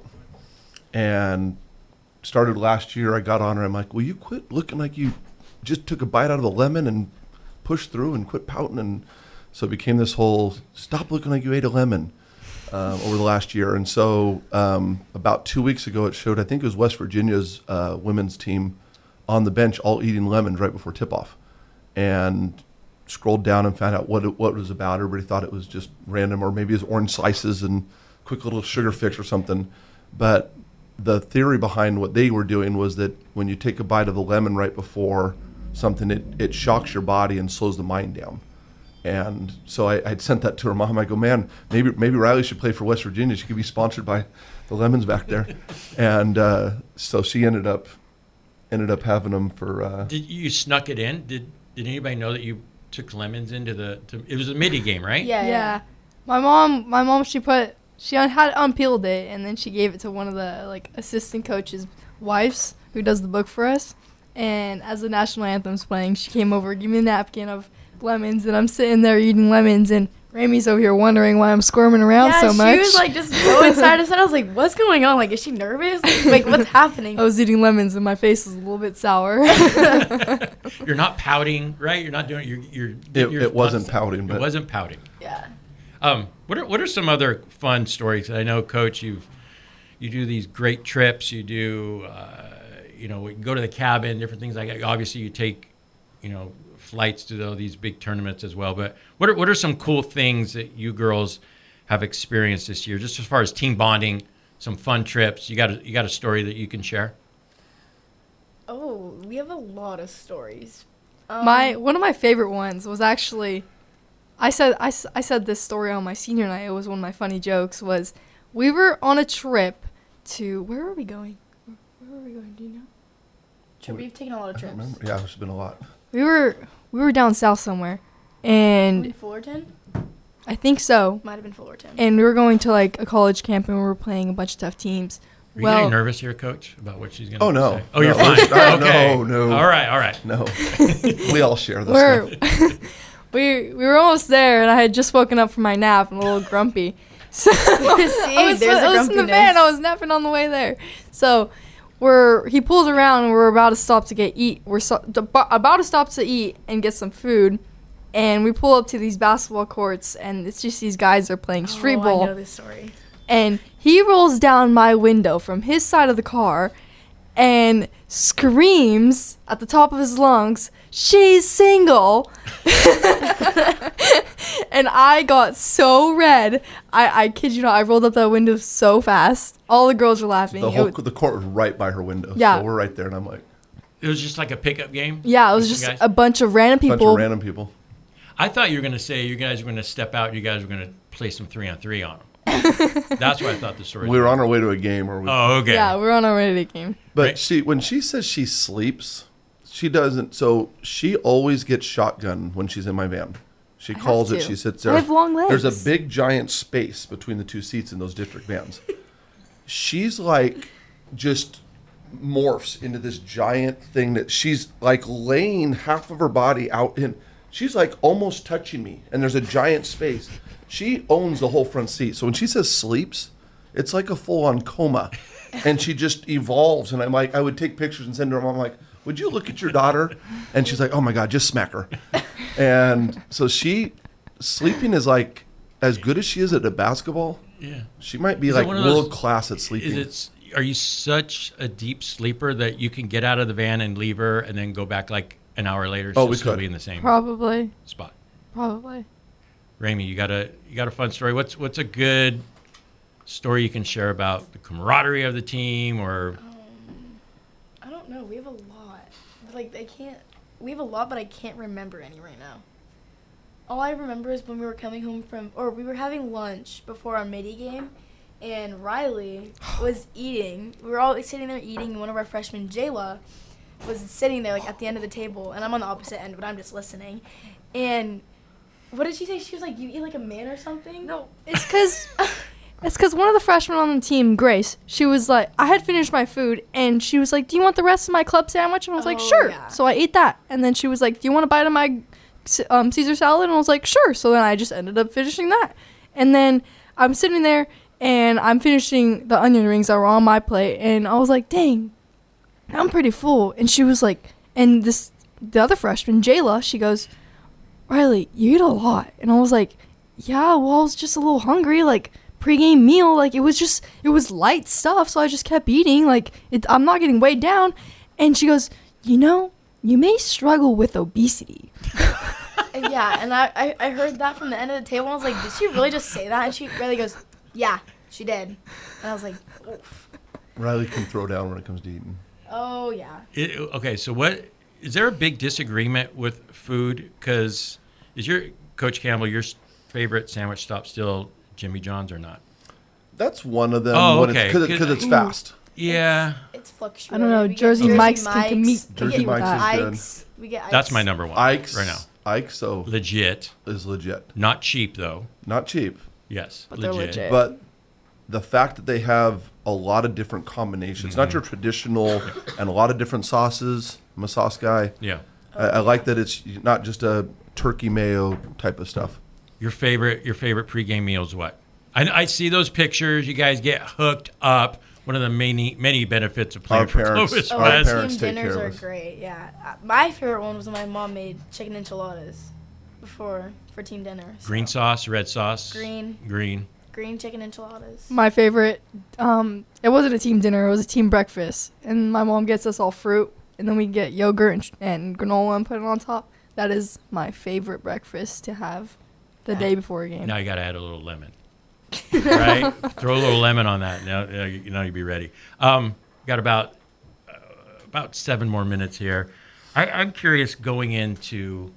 And started last year, I got on her. I'm like, will you quit looking like you just took a bite out of the lemon and pushed through and quit pouting? And so it became this whole stop looking like you ate a lemon uh, over the last year. And so um, about two weeks ago, it showed, I think it was West Virginia's uh, women's team on the bench all eating lemons right before tip-off. And scrolled down and found out what it, what it was about. Everybody thought it was just random, or maybe it was orange slices and quick little sugar fix or something. But the theory behind what they were doing was that when you take a bite of the lemon right before something, it, it shocks your body and slows the mind down. And so I I'd sent that to her mom. I go, man, maybe maybe Riley should play for West Virginia. She could be sponsored by the lemons back there. And uh, so she ended up ended up having them for. Uh, Did you snuck it in? Did Did anybody know that you took lemons into the? To, it was a Midi game, right? Yeah, Yeah. My mom, my mom, she put, she un- had unpeeled it, and then she gave it to one of the like assistant coaches' wives who does the book for us. And as the national anthem's playing, she came over, gave me a napkin of lemons, and I'm sitting there eating lemons, and Ramey's over here wondering why I'm squirming around yeah, so much. she was like just going side to side. I was like, "What's going on? Like, is she nervous? Like, what's happening?" I was eating lemons, and my face was a little bit sour. You're not pouting, right? You're not doing. You're. you're it, you're it wasn't pouting, It but wasn't pouting. Yeah. Um, what are what are some other fun stories? I know, Coach, you've you do these great trips. You do, uh, you know, you go to the cabin, different things like that. Obviously, you take, you know, flights to the, these big tournaments as well. But what are what are some cool things that you girls have experienced this year, just as far as team bonding, some fun trips? You got a, you got a story that you can share? Oh, we have a lot of stories. Um, my one of my favorite ones was actually, I said I, s- I said this story on my senior night. It was one of my funny jokes. Was we were on a trip to where were we going? Where, where were we going? Do you know? trip. We've taken a lot of I trips. don't remember. Yeah, there's been a lot. We were we were down south somewhere, In and Fullerton? I think so. Might have been Fullerton. And we were going to like a college camp, and we were playing a bunch of tough teams. Are you well, getting nervous here, Coach, about what she's going to Oh, no. say? Oh, you're No. fine. No, Okay. no, no. All right, all right. No, we all share this we're stuff. we we were almost there, and I had just woken up from my nap and a little grumpy. So See, I was, there's a I was in the grumpiness. van. I was napping on the way there. So we're he pulls around, and we're about to stop to get eat. We're so, d- about to stop to eat and get some food, and we pull up to these basketball courts, and it's just these guys are playing street oh, ball. I know this story. And he rolls down my window from his side of the car and screams at the top of his lungs, "She's single." And I got so red. I, I kid you not, I rolled up that window so fast. All the girls were laughing. The It whole was- the court was right by her window. Yeah. So we're right there, and I'm like, It was just like a pickup game? yeah, it was With just you guys? a bunch of random bunch people. of random people. I thought you were going to say you guys were going to step out, you guys were going to play some three on three on them. That's why I thought the story. We were on our way to a game. Or we, Oh, okay. Yeah, we're on our way to the game. But Right. she, when she says she sleeps, she doesn't. So she always gets shotgun when she's in my van. She I have calls it. to. She sits I there. have long legs. There's a big giant space between the two seats in those district vans. She's like just morphs into this giant thing that she's like laying half of her body out in. She's like almost touching me, and there's a giant space. She owns the whole front seat. So when she says sleeps, it's like a full-on coma, and she just evolves. And I'm like, I would take pictures and send her. I'm like, would you look at your daughter? And she's like, oh my God, just smack her. And so she sleeping is like as good as she is at a basketball. Yeah. She might be Is it like one of those- world class at sleeping. Is it? Are you such a deep sleeper that you can get out of the van and leave her, and then go back like an hour later? Oh, she'll we still could. be in the same Probably. spot. Probably. Ramey, you got a you got a fun story. What's what's a good story you can share about the camaraderie of the team, or I don't know. We have a lot. Like I can't. We have a lot, but I can't remember any right now. All I remember is when we were coming home from, or we were having lunch before our midi game, and Riley was eating. We were all sitting there eating, and one of our freshmen, Jayla, was sitting there like at the end of the table, and I'm on the opposite end, but I'm just listening. And what did she say? She was like, "You eat like a man" or something. No, it's because it's because one of the freshmen on the team, Grace, she was like, I had finished my food, and she was like, "Do you want the rest of my club sandwich?" And I was like, Oh, "Sure." yeah. So I ate that, and then she was like, "Do you want a bite of my um, Caesar salad?" And I was like, "Sure." So then I just ended up finishing that, and then I'm sitting there and I'm finishing the onion rings that were on my plate, and I was like, "Dang, I'm pretty full." And she was like, and this the other freshman, Jayla, she goes, "Riley, you eat a lot." And I was like, "Yeah, well, I was just a little hungry, like pregame meal, like it was just, it was light stuff, so I just kept eating, like it, I'm not getting weighed down." And she goes, "You know, you may struggle with obesity." And yeah, and I, I, I heard that from the end of the table, and I was like, did she really just say that? And she really goes, yeah, she did. And I was like, oof. Riley can throw down when it comes to eating. Oh, yeah. It, okay, so what is there a big disagreement with food? Because is your Coach Campbell your s- favorite sandwich stop still Jimmy John's or not? That's one of them. Oh, when okay. Because it's, it's fast. Yeah, It's fluctuating. I don't know, We get Jersey Mike's can Mike's, compete- we Jersey get Mike's is good. Ike's. We get Ike's. that's my number one Ike's right now. Ike's so Legit, is legit. not cheap though. Not cheap, Yes, But they're legit. but the fact that they have a lot of different combinations, Mm-hmm. not your traditional, and a lot of different sauces. I'm a sauce guy. Yeah. I, I like that it's not just a turkey mayo type of stuff. Your favorite your favorite pregame meal is what? I, I see those pictures. You guys get hooked up. One of the many many benefits of playing Our for parents- Clovis Oh, our West. parents team take dinners care are of us. great, yeah. Uh, my favorite one was when my mom made chicken enchiladas before for team dinner. so. Green sauce, red sauce. Green. Green. Green chicken enchiladas. My favorite, um, it wasn't a team dinner, it was a team breakfast. And my mom gets us all fruit, and then we get yogurt and, and granola and put it on top. That is my favorite breakfast to have the day before a game. Now you got to add a little lemon, right? Throw a little lemon on that. Now, now you know you'll be ready. Um, got about uh, about seven more minutes here. I, I'm curious going into.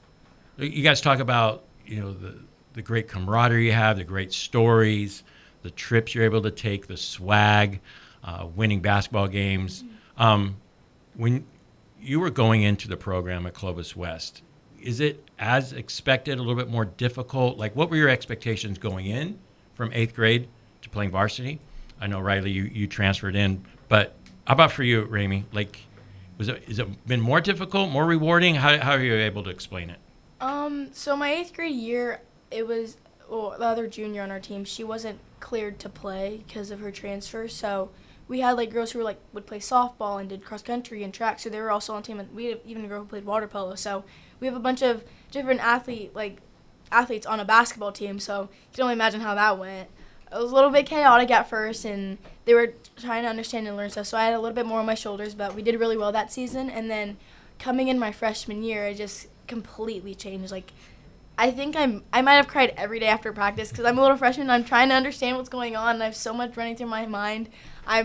You guys talk about you know the the great camaraderie you have, the great stories, the trips you're able to take, the swag, uh, winning basketball games. Um, when you were going into the program at Clovis West, is it as expected, a little bit more difficult? Like, what were your expectations going in from eighth grade to playing varsity? I know, Riley, you, you transferred in, but how about for you, Ramey? Like, was it, has it been more difficult, more rewarding? How, how are you able to explain it? Um, so my eighth grade year, it was, well, the other junior on our team, she wasn't cleared to play because of her transfer, so we had, like, girls who were, like, would play softball and did cross-country and track, so they were also on team, and we had even a girl who played water polo, so we have a bunch of different athlete, like, athletes on a basketball team, so you can only imagine how that went. It was a little bit chaotic at first, and they were trying to understand and learn stuff, so I had a little bit more on my shoulders, but we did really well that season, and then coming in my freshman year, it just completely changed. Like, I think I'm, I might have cried every day after practice because I'm a little freshman and I'm trying to understand what's going on, and I have so much running through my mind. I'm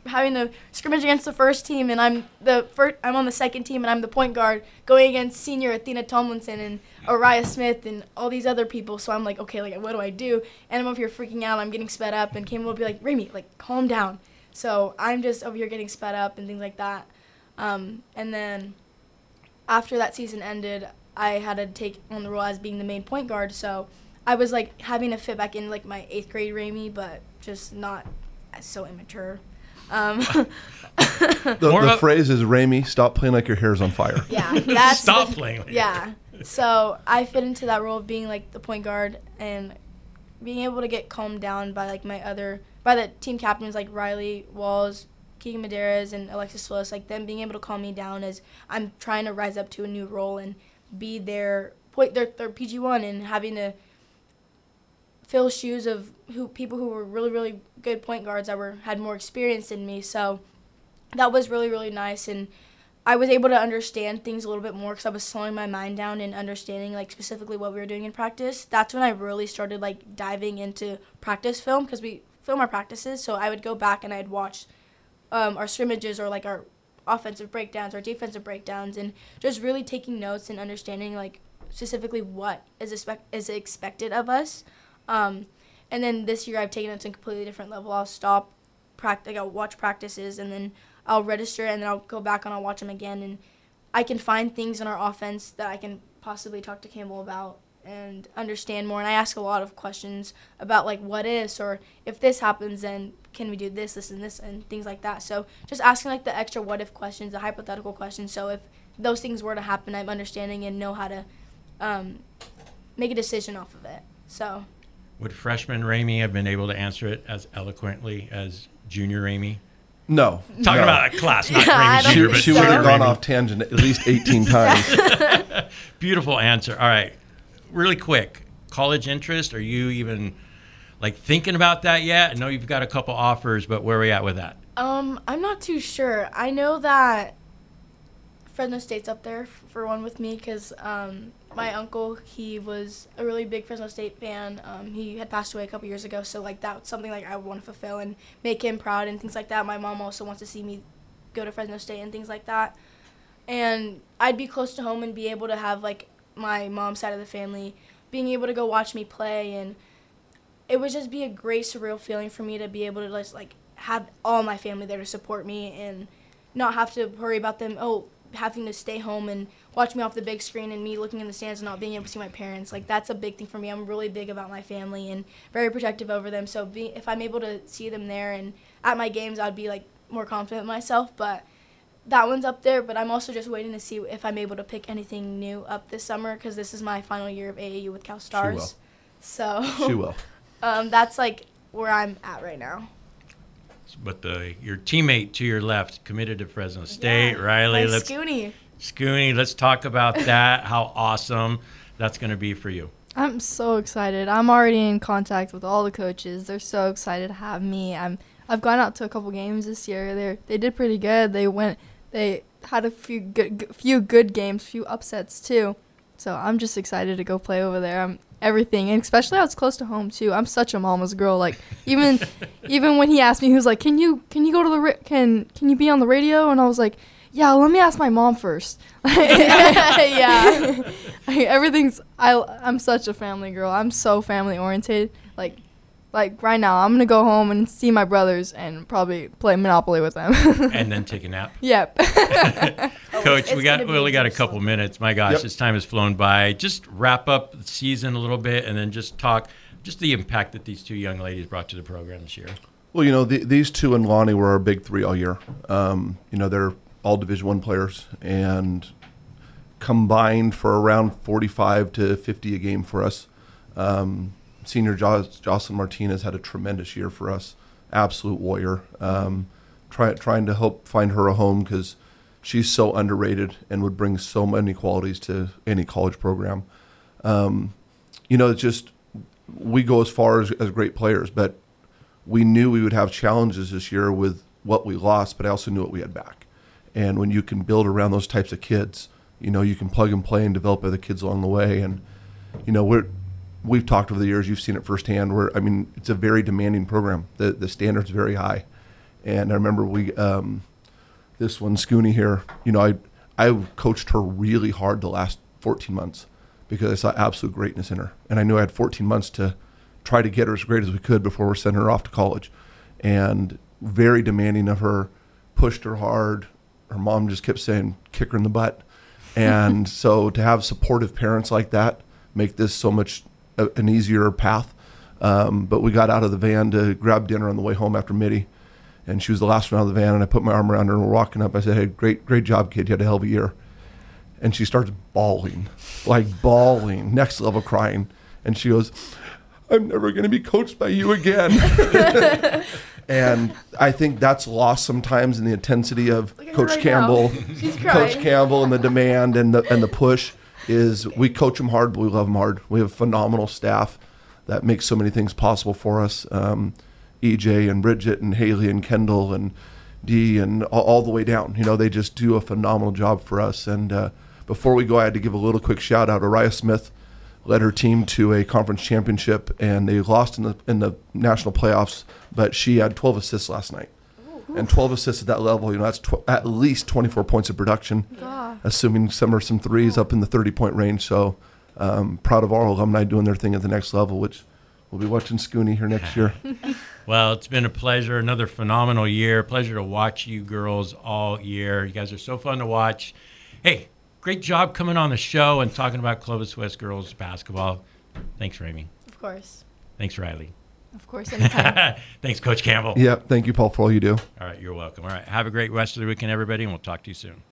having the scrimmage against the first team, and I'm the first, I'm on the second team, and I'm the point guard going against senior Athena Tomlinson and Araya Smith and all these other people. So I'm like, okay, like what do I do? And I'm over here freaking out. I'm getting sped up, and Kim will be like, Rami, like calm down. So I'm just over here getting sped up and things like that. Um, and then after that season ended, I had to take on the role as being the main point guard. So I was like having to fit back in like my eighth grade Rami, but just not so immature. Um, the the of, phrase is, Rami, stop playing like your hair's on fire. Yeah, that's stop the, playing. Like yeah. So I fit into that role of being like the point guard and being able to get calmed down by like my other by the team captains like Riley Walls, Keegan Medeiros, and Alexis Willis. Like them being able to calm me down as I'm trying to rise up to a new role and be their point their their P G one and having to fill shoes of who people who were really really good point guards that were had more experience than me. So that was really really nice, and I was able to understand things a little bit more because I was slowing my mind down and understanding like specifically what we were doing in practice. That's when I really started like diving into practice film because we film our practices. So I would go back and I'd watch um, our scrimmages or like our offensive breakdowns or defensive breakdowns and just really taking notes and understanding like specifically what is expect- is expected of us. Um, and then this year I've taken it to a completely different level. I'll stop, pract- like I'll watch practices and then I'll register and then I'll go back and I'll watch them again. And I can find things in our offense that I can possibly talk to Campbell about and understand more. And I ask a lot of questions about like what is, or if this happens, then can we do this, this, and this, and things like that. So just asking like the extra what if questions, the hypothetical questions. So if those things were to happen, I'm understanding and know how to um, make a decision off of it. So. Would freshman Rami have been able to answer it as eloquently as junior Rami? No. Talking no. about a class, not Yeah, Rami I don't junior, She, but she so. would have gone Rami. off tangent at least eighteen times. Beautiful answer. All right. Really quick. College interest, are you even like thinking about that yet? I know you've got a couple offers, but where are we at with that? Um, I'm not too sure. I know that Fresno State's up there f- for one with me because um, my uncle, he was a really big Fresno State fan. Um, he had passed away a couple years ago, so like that's something like I would want to fulfill and make him proud and things like that. My mom also wants to see me go to Fresno State and things like that. And I'd be close to home and be able to have like my mom's side of the family being able to go watch me play, and it would just be a great surreal feeling for me to be able to just like have all my family there to support me and not have to worry about them oh having to stay home and watch me off the big screen and me looking in the stands and not being able to see my parents. Like that's a big thing for me. I'm really big about my family and very protective over them. So be, if I'm able to see them there and at my games, I'd be like more confident in myself. But that one's up there. But I'm also just waiting to see if I'm able to pick anything new up this summer because this is my final year of A A U with Cal Stars. She will. So She will. um, that's like where I'm at right now. But the your teammate to your left committed to Fresno State, Yeah, Riley. my Let's Scooney. Scooney, let's talk about that. How awesome that's going to be for you. I'm so excited. I'm already in contact with all the coaches. They're so excited to have me. I'm I've gone out to a couple games this year. They they did pretty good. They went they had a few good g- few good games, few upsets too. So I'm just excited to go play over there. I'm everything, and especially how it's close to home too. I'm such a mama's girl. Like even even when he asked me, he was like, "Can you can you go to the ra- can can you be on the radio?" And I was like, "Yeah, let me ask my mom first." Yeah, like, everything's. I I'm such a family girl. I'm so family oriented. Like like right now, I'm gonna go home and see my brothers and probably play Monopoly with them. And then take a nap. Yep. Coach, it's we got gonna be we only got a Jerusalem. couple minutes. My gosh, Yep. this time has flown by. Just wrap up the season a little bit, and then just talk just the impact that these two young ladies brought to the program this year. Well, you know, the, these two and Lonnie were our big three all year. Um, you know, they're all Division One players, and combined for around forty-five to fifty a game for us. Um, senior jo- Jocelyn Martinez had a tremendous year for us. Absolute warrior. Um, try, trying to help find her a home because she's so underrated and would bring so many qualities to any college program. Um, you know, it's just we go as far as, as great players, but we knew we would have challenges this year with what we lost, but I also knew what we had back. And when you can build around those types of kids, you know, you can plug and play and develop other kids along the way. And, you know, we're, we've talked over the years, you've seen it firsthand, where, I mean, it's a very demanding program. The the standard's very high. And I remember we, um, this one, Scooney here, you know, I I coached her really hard the last fourteen months because I saw absolute greatness in her. And I knew I had fourteen months to try to get her as great as we could before we're sending her off to college. And very demanding of her, pushed her hard. Her mom just kept saying, kick her in the butt. And so to have supportive parents like that make this so much a, an easier path. Um, but we got out of the van to grab dinner on the way home after Mitty. And she was the last one out of the van, and I put my arm around her, and we're walking up. I said, hey, great great job, kid. You had a hell of a year. And she starts bawling, like bawling, next level crying. And she goes, I'm never going to be coached by you again. And I think that's lost sometimes in the intensity of Look at her Coach right Campbell. now. She's Coach crying. Campbell and the demand and the and the push is we coach them hard, but we love them hard. We have phenomenal staff that makes so many things possible for us. Um, E J and Bridget and Haley and Kendall and Dee and all, all the way down. You know, they just do a phenomenal job for us. And uh, before we go, I had to give a little quick shout out. Araya Smith led her team to a conference championship, and they lost in the in the national playoffs, but she had twelve assists last night. Ooh. And twelve assists at that level, you know, that's tw- at least twenty-four points of production, Yeah. assuming some are some threes up in the thirty-point range. So um, proud of our alumni doing their thing at the next level, which we'll be watching Scooney here next year. Well, it's been a pleasure, another phenomenal year. Pleasure to watch you girls all year. You guys are so fun to watch. Hey, great job coming on the show and talking about Clovis West girls basketball. Thanks, Ramey. Of course. Thanks, Riley. Of course, anytime. Thanks, Coach Campbell. Yeah, thank you, Paul, for all you do. All right, you're welcome. All right, have a great rest of the weekend, everybody, and we'll talk to you soon.